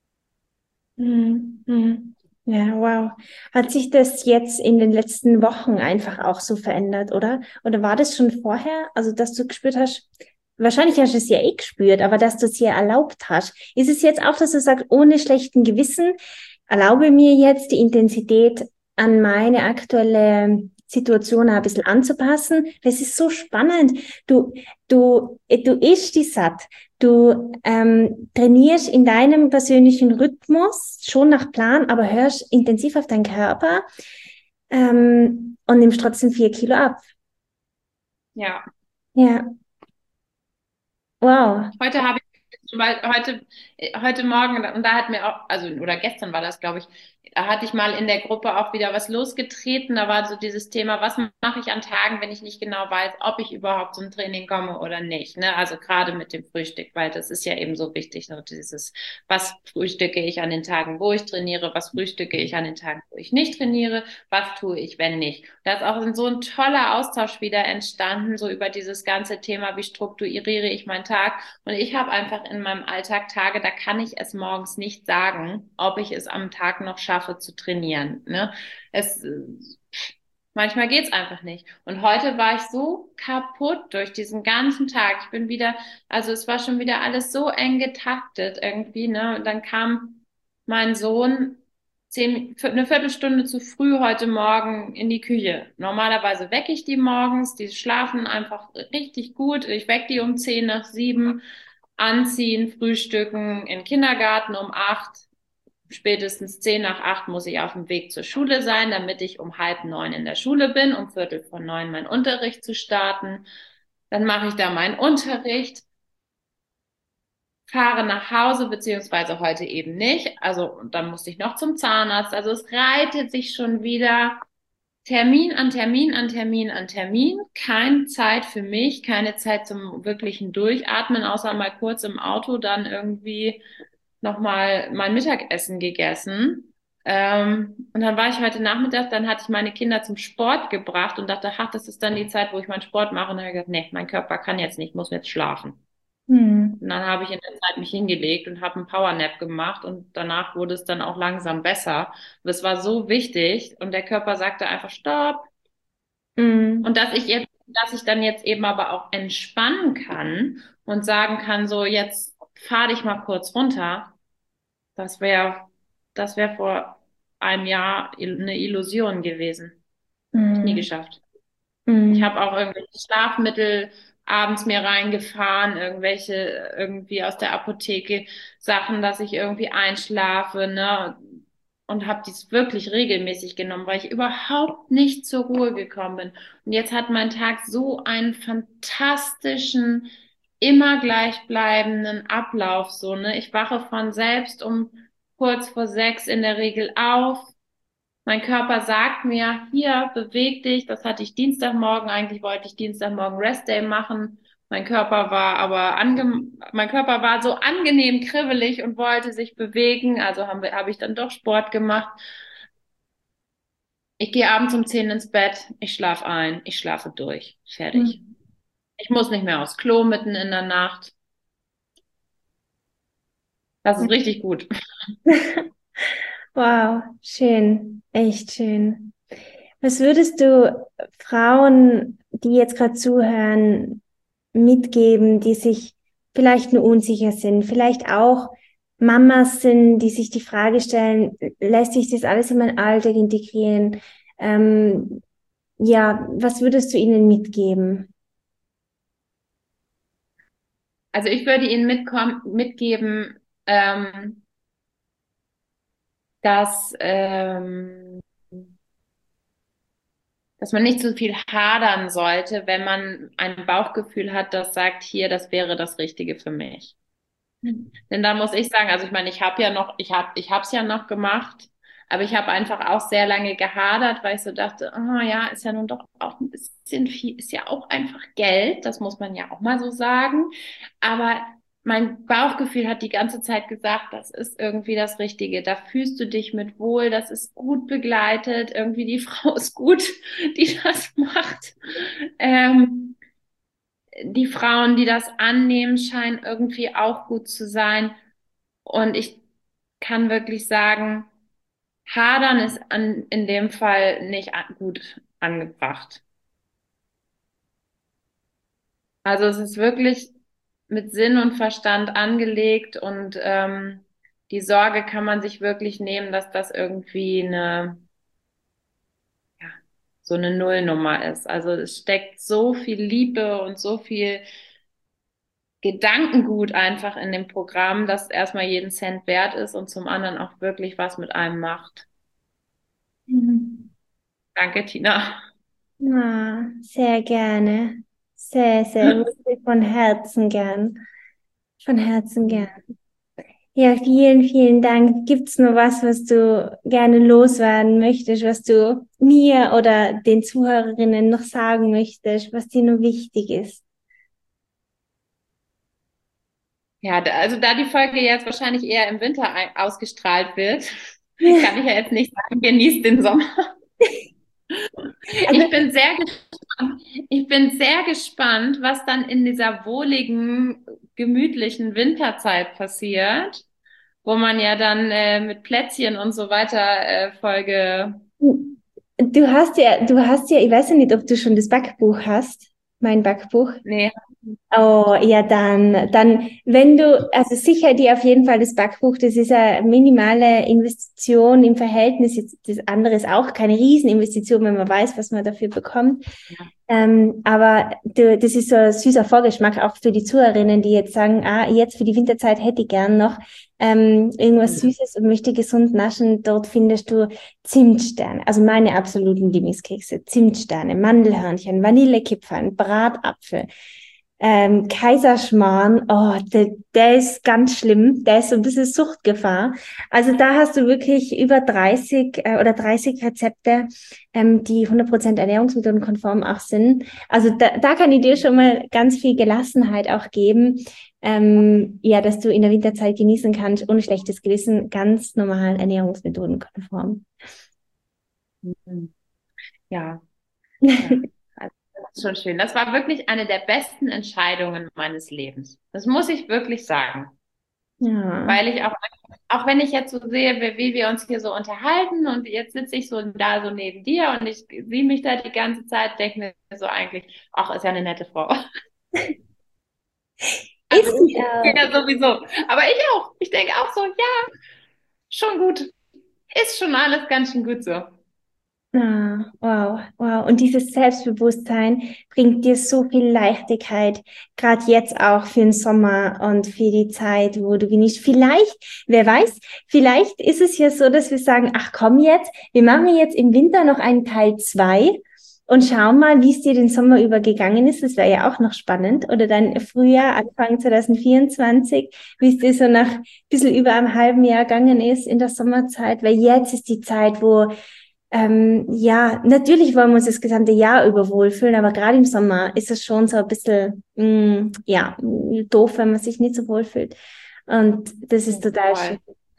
Mhm. Mhm. Ja, wow. Hat sich das jetzt in den letzten Wochen einfach auch so verändert, oder? Oder war das schon vorher? Also, dass du gespürt hast, wahrscheinlich hast du es ja eh gespürt, aber dass du es dir erlaubt hast. Ist es jetzt auch, dass du sagst, ohne schlechten Gewissen, erlaube mir jetzt die Intensität an meine aktuelle Situation ein bisschen anzupassen? Das ist so spannend. Du, du, du isst die satt. Du ähm, trainierst in deinem persönlichen Rhythmus, schon nach Plan, aber hörst intensiv auf deinen Körper ähm, und nimmst trotzdem vier Kilo ab. Ja. Ja, wow. Heute habe ich, zum Beispiel- heute, äh, heute Morgen, und da hat mir auch, also, oder gestern war das, glaube ich, da hatte ich mal in der Gruppe auch wieder was losgetreten. Da war so dieses Thema, was mache ich an Tagen, wenn ich nicht genau weiß, ob ich überhaupt zum Training komme oder nicht. Ne? Also gerade mit dem Frühstück, weil das ist ja eben so wichtig, so dieses, was frühstücke ich an den Tagen, wo ich trainiere, was frühstücke ich an den Tagen, wo ich nicht trainiere, was tue ich, wenn nicht. Da ist auch so ein toller Austausch wieder entstanden, so über dieses ganze Thema, wie strukturiere ich meinen Tag. Und ich habe einfach in meinem Alltag Tage, da kann ich es morgens nicht sagen, ob ich es am Tag noch schaffe zu trainieren. Ne? Es, manchmal geht's einfach nicht. Und heute war ich so kaputt durch diesen ganzen Tag. Ich bin wieder, also es war schon wieder alles so eng getaktet irgendwie. Ne? Und dann kam mein Sohn zehn, eine Viertelstunde zu früh heute Morgen in die Küche. Normalerweise wecke ich die morgens, die schlafen einfach richtig gut. Ich wecke die um zehn nach sieben, anziehen, frühstücken, in den Kindergarten um acht. Spätestens zehn nach acht muss ich auf dem Weg zur Schule sein, damit ich um halb neun in der Schule bin, um Viertel vor neun meinen Unterricht zu starten. Dann mache ich da meinen Unterricht, fahre nach Hause, beziehungsweise heute eben nicht. Also dann musste ich noch zum Zahnarzt. Also es reitet sich schon wieder Termin an Termin an Termin an Termin. Keine Zeit für mich, keine Zeit zum wirklichen Durchatmen, außer mal kurz im Auto dann irgendwie nochmal mein Mittagessen gegessen. Ähm, und dann war ich heute Nachmittag, dann hatte ich meine Kinder zum Sport gebracht und dachte, ach, das ist dann die Zeit, wo ich meinen Sport mache. Und dann habe ich gesagt, nee, mein Körper kann jetzt nicht, muss jetzt schlafen. Hm. Und dann habe ich in der Zeit mich hingelegt und habe einen Powernap gemacht und danach wurde es dann auch langsam besser. Aber es war so wichtig und der Körper sagte einfach Stopp. Hm. Und dass ich jetzt, dass ich dann jetzt eben aber auch entspannen kann und sagen kann, so jetzt fahr dich mal kurz runter. Das wäre, das wäre vor einem Jahr eine Illusion gewesen. Hab ich nie Hm. geschafft. Ich Hm. habe auch irgendwelche Schlafmittel abends mir reingefahren, irgendwelche irgendwie aus der Apotheke Sachen, dass ich irgendwie einschlafe, ne? Und habe dies wirklich regelmäßig genommen, weil ich überhaupt nicht zur Ruhe gekommen bin. Und jetzt hat mein Tag so einen fantastischen, immer gleichbleibenden Ablauf, so, ne? Ich wache von selbst um kurz vor sechs in der Regel auf. Mein Körper sagt mir, hier, beweg dich. Das hatte ich Dienstagmorgen. Eigentlich wollte ich Dienstagmorgen Restday machen. Mein Körper war aber ange mein Körper war so angenehm kribbelig und wollte sich bewegen. Also habe hab ich dann doch Sport gemacht. Ich gehe abends um zehn ins Bett, ich schlafe ein, ich schlafe durch. Fertig. Mhm. Ich muss nicht mehr aufs Klo mitten in der Nacht. Das ist richtig gut. Wow, schön, echt schön. Was würdest du Frauen, die jetzt gerade zuhören, mitgeben, die sich vielleicht nur unsicher sind, vielleicht auch Mamas sind, die sich die Frage stellen, lässt sich das alles in meinen Alltag integrieren? Ähm, ja, was würdest du ihnen mitgeben? Also ich würde Ihnen mitkommen, mitgeben, ähm, dass, ähm, dass man nicht so viel hadern sollte, wenn man ein Bauchgefühl hat, das sagt, hier, das wäre das Richtige für mich. Denn da muss ich sagen, also ich meine, ich habe ja noch, ich habe, ich habe es ja noch gemacht, aber ich habe einfach auch sehr lange gehadert, weil ich so dachte, oh ja, ist ja nun doch auch ein bisschen viel, ist ja auch einfach Geld, das muss man ja auch mal so sagen. Aber mein Bauchgefühl hat die ganze Zeit gesagt, das ist irgendwie das Richtige. Da fühlst du dich mit wohl, das ist gut begleitet, irgendwie die Frau ist gut, die das macht. Ähm, die Frauen, die das annehmen, scheinen irgendwie auch gut zu sein. Und ich kann wirklich sagen, Hadern ist an, in dem Fall nicht an, gut angebracht. Also es ist wirklich mit Sinn und Verstand angelegt und ähm, die Sorge kann man sich wirklich nehmen, dass das irgendwie eine, ja, so eine Nullnummer ist. Also es steckt so viel Liebe und so viel Gedankengut einfach in dem Programm, dass erstmal jeden Cent wert ist und zum anderen auch wirklich was mit einem macht. Mhm. Danke, Tina. Ah, sehr gerne. Sehr, sehr, wirklich von Herzen gern. Von Herzen gern. Ja, vielen, vielen Dank. Gibt's noch was, was du gerne loswerden möchtest, was du mir oder den Zuhörerinnen noch sagen möchtest, was dir nur wichtig ist? Ja, da- also da die Folge jetzt wahrscheinlich eher im Winter ein- ausgestrahlt wird, kann ich ja jetzt nicht sagen, genießt den Sommer. Also, Ich bin sehr gespannt, ich bin sehr gespannt, was dann in dieser wohligen, gemütlichen Winterzeit passiert, wo man ja dann äh, mit Plätzchen und so weiter äh, Folge. du hast ja, du hast ja, ich weiß ja nicht, ob du schon das Backbuch hast, mein Backbuch. Nee. Oh, ja, dann, dann, wenn du, also sicher dir auf jeden Fall das Backbuch, das ist eine minimale Investition im Verhältnis, jetzt das andere ist auch keine Rieseninvestition, wenn man weiß, was man dafür bekommt. Ähm, aber du, das ist so ein süßer Vorgeschmack auch für die Zuhörerinnen, die jetzt sagen, ah, jetzt für die Winterzeit hätte ich gern noch ähm, irgendwas Süßes und möchte gesund naschen. Dort findest du Zimtsterne, also meine absoluten Lieblingskekse, Zimtsterne, Mandelhörnchen, Vanillekipferl, Bratapfel. Ähm, Kaiserschmarrn, oh, der, der ist ganz schlimm. Der ist so ein bisschen Suchtgefahr. Also da hast du wirklich über dreißig äh, oder dreißig Rezepte, ähm, die hundert Prozent ernährungsmittelkonform auch sind. Also da, da kann ich dir schon mal ganz viel Gelassenheit auch geben, ähm, ja, dass du in der Winterzeit genießen kannst, ohne schlechtes Gewissen, ganz normal ernährungsmethodenkonform. Mhm. Ja, ja. Also, das ist schon schön. Das war wirklich eine der besten Entscheidungen meines Lebens. Das muss ich wirklich sagen. Ja. Weil ich auch, auch wenn ich jetzt so sehe, wie, wie wir uns hier so unterhalten und jetzt sitze ich so da so neben dir und ich sehe mich da die ganze Zeit, denke mir so eigentlich, ach, ist ja eine nette Frau. Also Ist sie ich auch. ja sowieso. Aber ich auch. Ich denke auch so, ja, schon gut. Ist schon alles ganz schön gut so. Ah, wow, wow. Und dieses Selbstbewusstsein bringt dir so viel Leichtigkeit, gerade jetzt auch für den Sommer und für die Zeit, wo du genießt. Vielleicht, wer weiß, vielleicht ist es ja so, dass wir sagen, ach komm jetzt, wir machen jetzt im Winter noch einen Teil zwei und schauen mal, wie es dir den Sommer über gegangen ist. Das wäre ja auch noch spannend. Oder dann Frühjahr, Anfang zwanzig vierundzwanzig, wie es dir so nach ein bisschen über einem halben Jahr gegangen ist in der Sommerzeit, weil jetzt ist die Zeit, wo ähm, ja, natürlich wollen wir uns das gesamte Jahr über wohlfühlen, aber gerade im Sommer ist es schon so ein bisschen, mm, ja, doof, wenn man sich nicht so wohlfühlt. Und das ist total schön. Voll.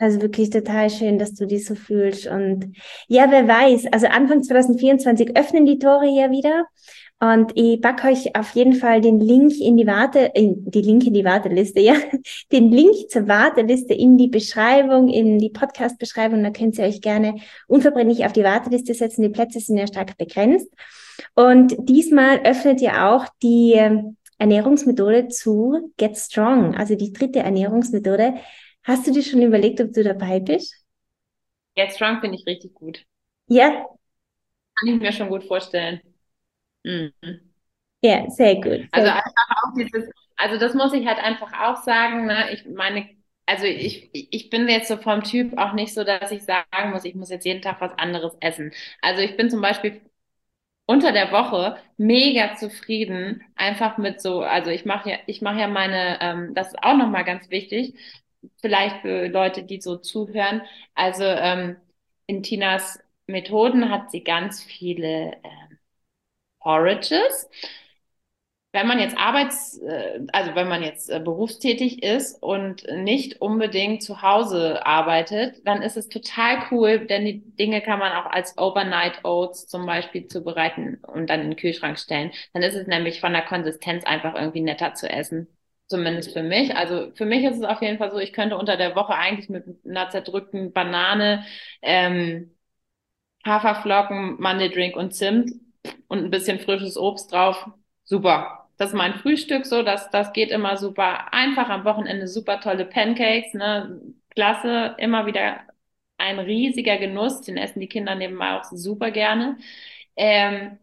Also wirklich total schön, dass du dich so fühlst. Und ja, wer weiß, also Anfang zwanzig vierundzwanzig öffnen die Tore ja wieder. Und ich packe euch auf jeden Fall den Link in die Warte, in die Link in die Warteliste, ja, den Link zur Warteliste in die Beschreibung, in die Podcast-Beschreibung. Da könnt ihr euch gerne unverbindlich auf die Warteliste setzen. Die Plätze sind ja stark begrenzt. Und diesmal öffnet ihr auch die Ernährungsmethode zu Get Strong, also die dritte Ernährungsmethode. Hast du dir schon überlegt, ob du dabei bist? Get Strong finde ich richtig gut. Ja? Kann ich mir schon gut vorstellen. Mhm. Ja, sehr gut. Sehr Also gut. einfach auch dieses, also das muss ich halt einfach auch sagen, ne? Ich meine, also ich, ich bin jetzt so vom Typ auch nicht so, dass ich sagen muss, ich muss jetzt jeden Tag was anderes essen. Also ich bin zum Beispiel unter der Woche mega zufrieden, einfach mit so, also ich mache ja, ich mache ja meine, ähm, das ist auch nochmal ganz wichtig, vielleicht für Leute, die so zuhören. Also ähm, in Tinas Methoden hat sie ganz viele ähm, Porridges. Wenn man jetzt arbeits, äh, also wenn man jetzt äh, berufstätig ist und nicht unbedingt zu Hause arbeitet, dann ist es total cool, denn die Dinge kann man auch als Overnight Oats zum Beispiel zubereiten und dann in den Kühlschrank stellen. Dann ist es nämlich von der Konsistenz einfach irgendwie netter zu essen. Zumindest für mich. Also für mich ist es auf jeden Fall so, ich könnte unter der Woche eigentlich mit einer zerdrückten Banane, ähm, Haferflocken, Mandeldrink und Zimt und ein bisschen frisches Obst drauf. Super. Das ist mein Frühstück so, das, das geht immer super einfach. Am Wochenende super tolle Pancakes, ne? Klasse, immer wieder ein riesiger Genuss. Den essen die Kinder nebenbei auch super gerne. Ähm,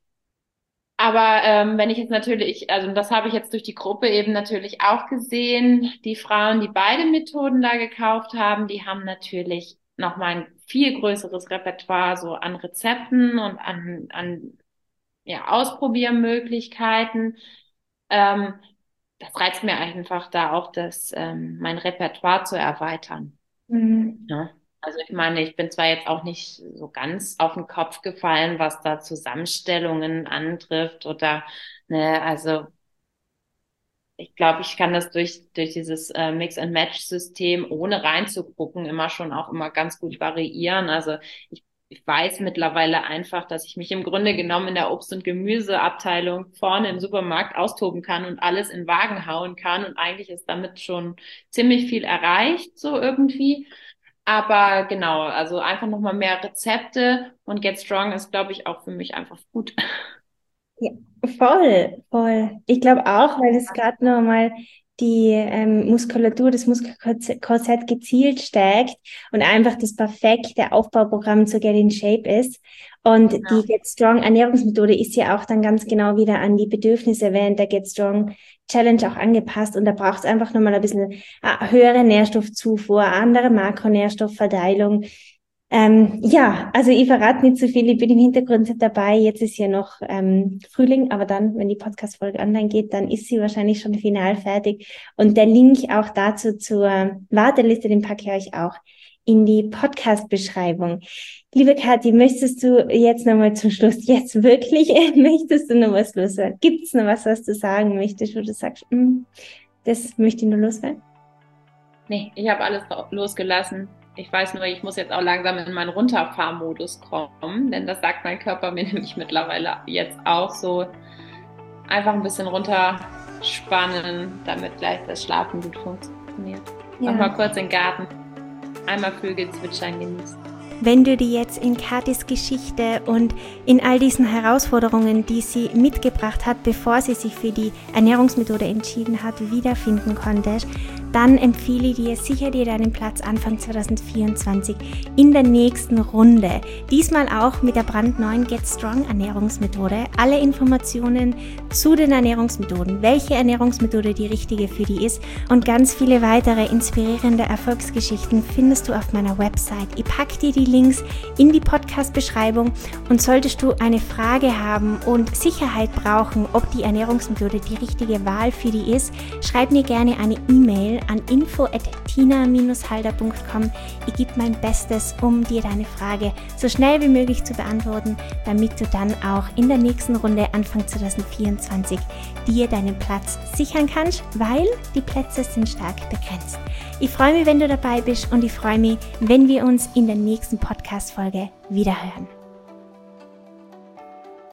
aber ähm, wenn ich jetzt natürlich, also das habe ich jetzt durch die Gruppe eben natürlich auch gesehen, die Frauen, die beide Methoden da gekauft haben, die haben natürlich nochmal ein viel größeres Repertoire so an Rezepten und an, an ja, Ausprobiermöglichkeiten. Ähm, das reizt mir einfach da auch, das, ähm, mein Repertoire zu erweitern. Mhm. Ja. Also ich meine, ich bin zwar jetzt auch nicht so ganz auf den Kopf gefallen, was da Zusammenstellungen antrifft oder, ne, also ich glaube, ich kann das durch, durch dieses äh, Mix-and-Match-System, ohne reinzugucken, immer schon auch immer ganz gut variieren. Also ich, ich weiß mittlerweile einfach, dass ich mich im Grunde genommen in der Obst- und Gemüseabteilung vorne im Supermarkt austoben kann und alles in Wagen hauen kann. Und eigentlich ist damit schon ziemlich viel erreicht, so irgendwie. Aber genau, also einfach nochmal mehr Rezepte und Get Strong ist, glaube ich, auch für mich einfach gut. Ja, voll, voll. Ich glaube auch, weil es gerade nochmal die ähm, Muskulatur, das Muskelkorsett gezielt stärkt und einfach das perfekte Aufbauprogramm zur Get in Shape ist. Und die Ja. Get Strong Ernährungsmethode ist ja auch dann ganz genau wieder an die Bedürfnisse während der Get Strong Challenge auch angepasst. Und da braucht es einfach nochmal ein bisschen äh, höhere Nährstoffzufuhr, andere Makronährstoffverteilung. Ähm, ja, also ich verrate nicht zu viel, ich bin im Hintergrund dabei. Jetzt ist ja noch ähm, Frühling, aber dann, wenn die Podcast-Folge online geht, dann ist sie wahrscheinlich schon final fertig. Und der Link auch dazu zur Warteliste, den packe ich euch auch in die Podcast-Beschreibung. Liebe Kathi, möchtest du jetzt nochmal zum Schluss, jetzt wirklich, möchtest du noch was loswerden? Gibt es noch was, was du sagen möchtest, wo du sagst, mm, das möchte ich nur loswerden? Nee, ich habe alles losgelassen. Ich weiß nur, ich muss jetzt auch langsam in meinen Runterfahrmodus kommen, denn das sagt mein Körper mir nämlich mittlerweile jetzt auch so. Einfach ein bisschen runterspannen, damit gleich das Schlafen gut funktioniert. Ja. Nochmal kurz in den Garten, einmal Vögel zwitschern genießen. Wenn du dir jetzt in Kathis Geschichte und in all diesen Herausforderungen, die sie mitgebracht hat, bevor sie sich für die Ernährungsmethode entschieden hat, wiederfinden konntest, dann empfehle ich dir, sicher dir deinen Platz Anfang zwanzig vierundzwanzig in der nächsten Runde. Diesmal auch mit der brandneuen Get Strong Ernährungsmethode. Alle Informationen zu den Ernährungsmethoden, welche Ernährungsmethode die richtige für die ist und ganz viele weitere inspirierende Erfolgsgeschichten findest du auf meiner Website. Ich packe dir die Links in die Podcast-Beschreibung und solltest du eine Frage haben und Sicherheit brauchen, ob die Ernährungsmethode die richtige Wahl für die ist, schreib mir gerne eine E-Mail E-Mail an info at tina dash halder punkt com. Ich gebe mein Bestes, um dir deine Frage so schnell wie möglich zu beantworten, damit du dann auch in der nächsten Runde Anfang zwanzig vierundzwanzig dir deinen Platz sichern kannst, weil die Plätze sind stark begrenzt. Ich freue mich, wenn du dabei bist und ich freue mich, wenn wir uns in der nächsten Podcast-Folge wiederhören.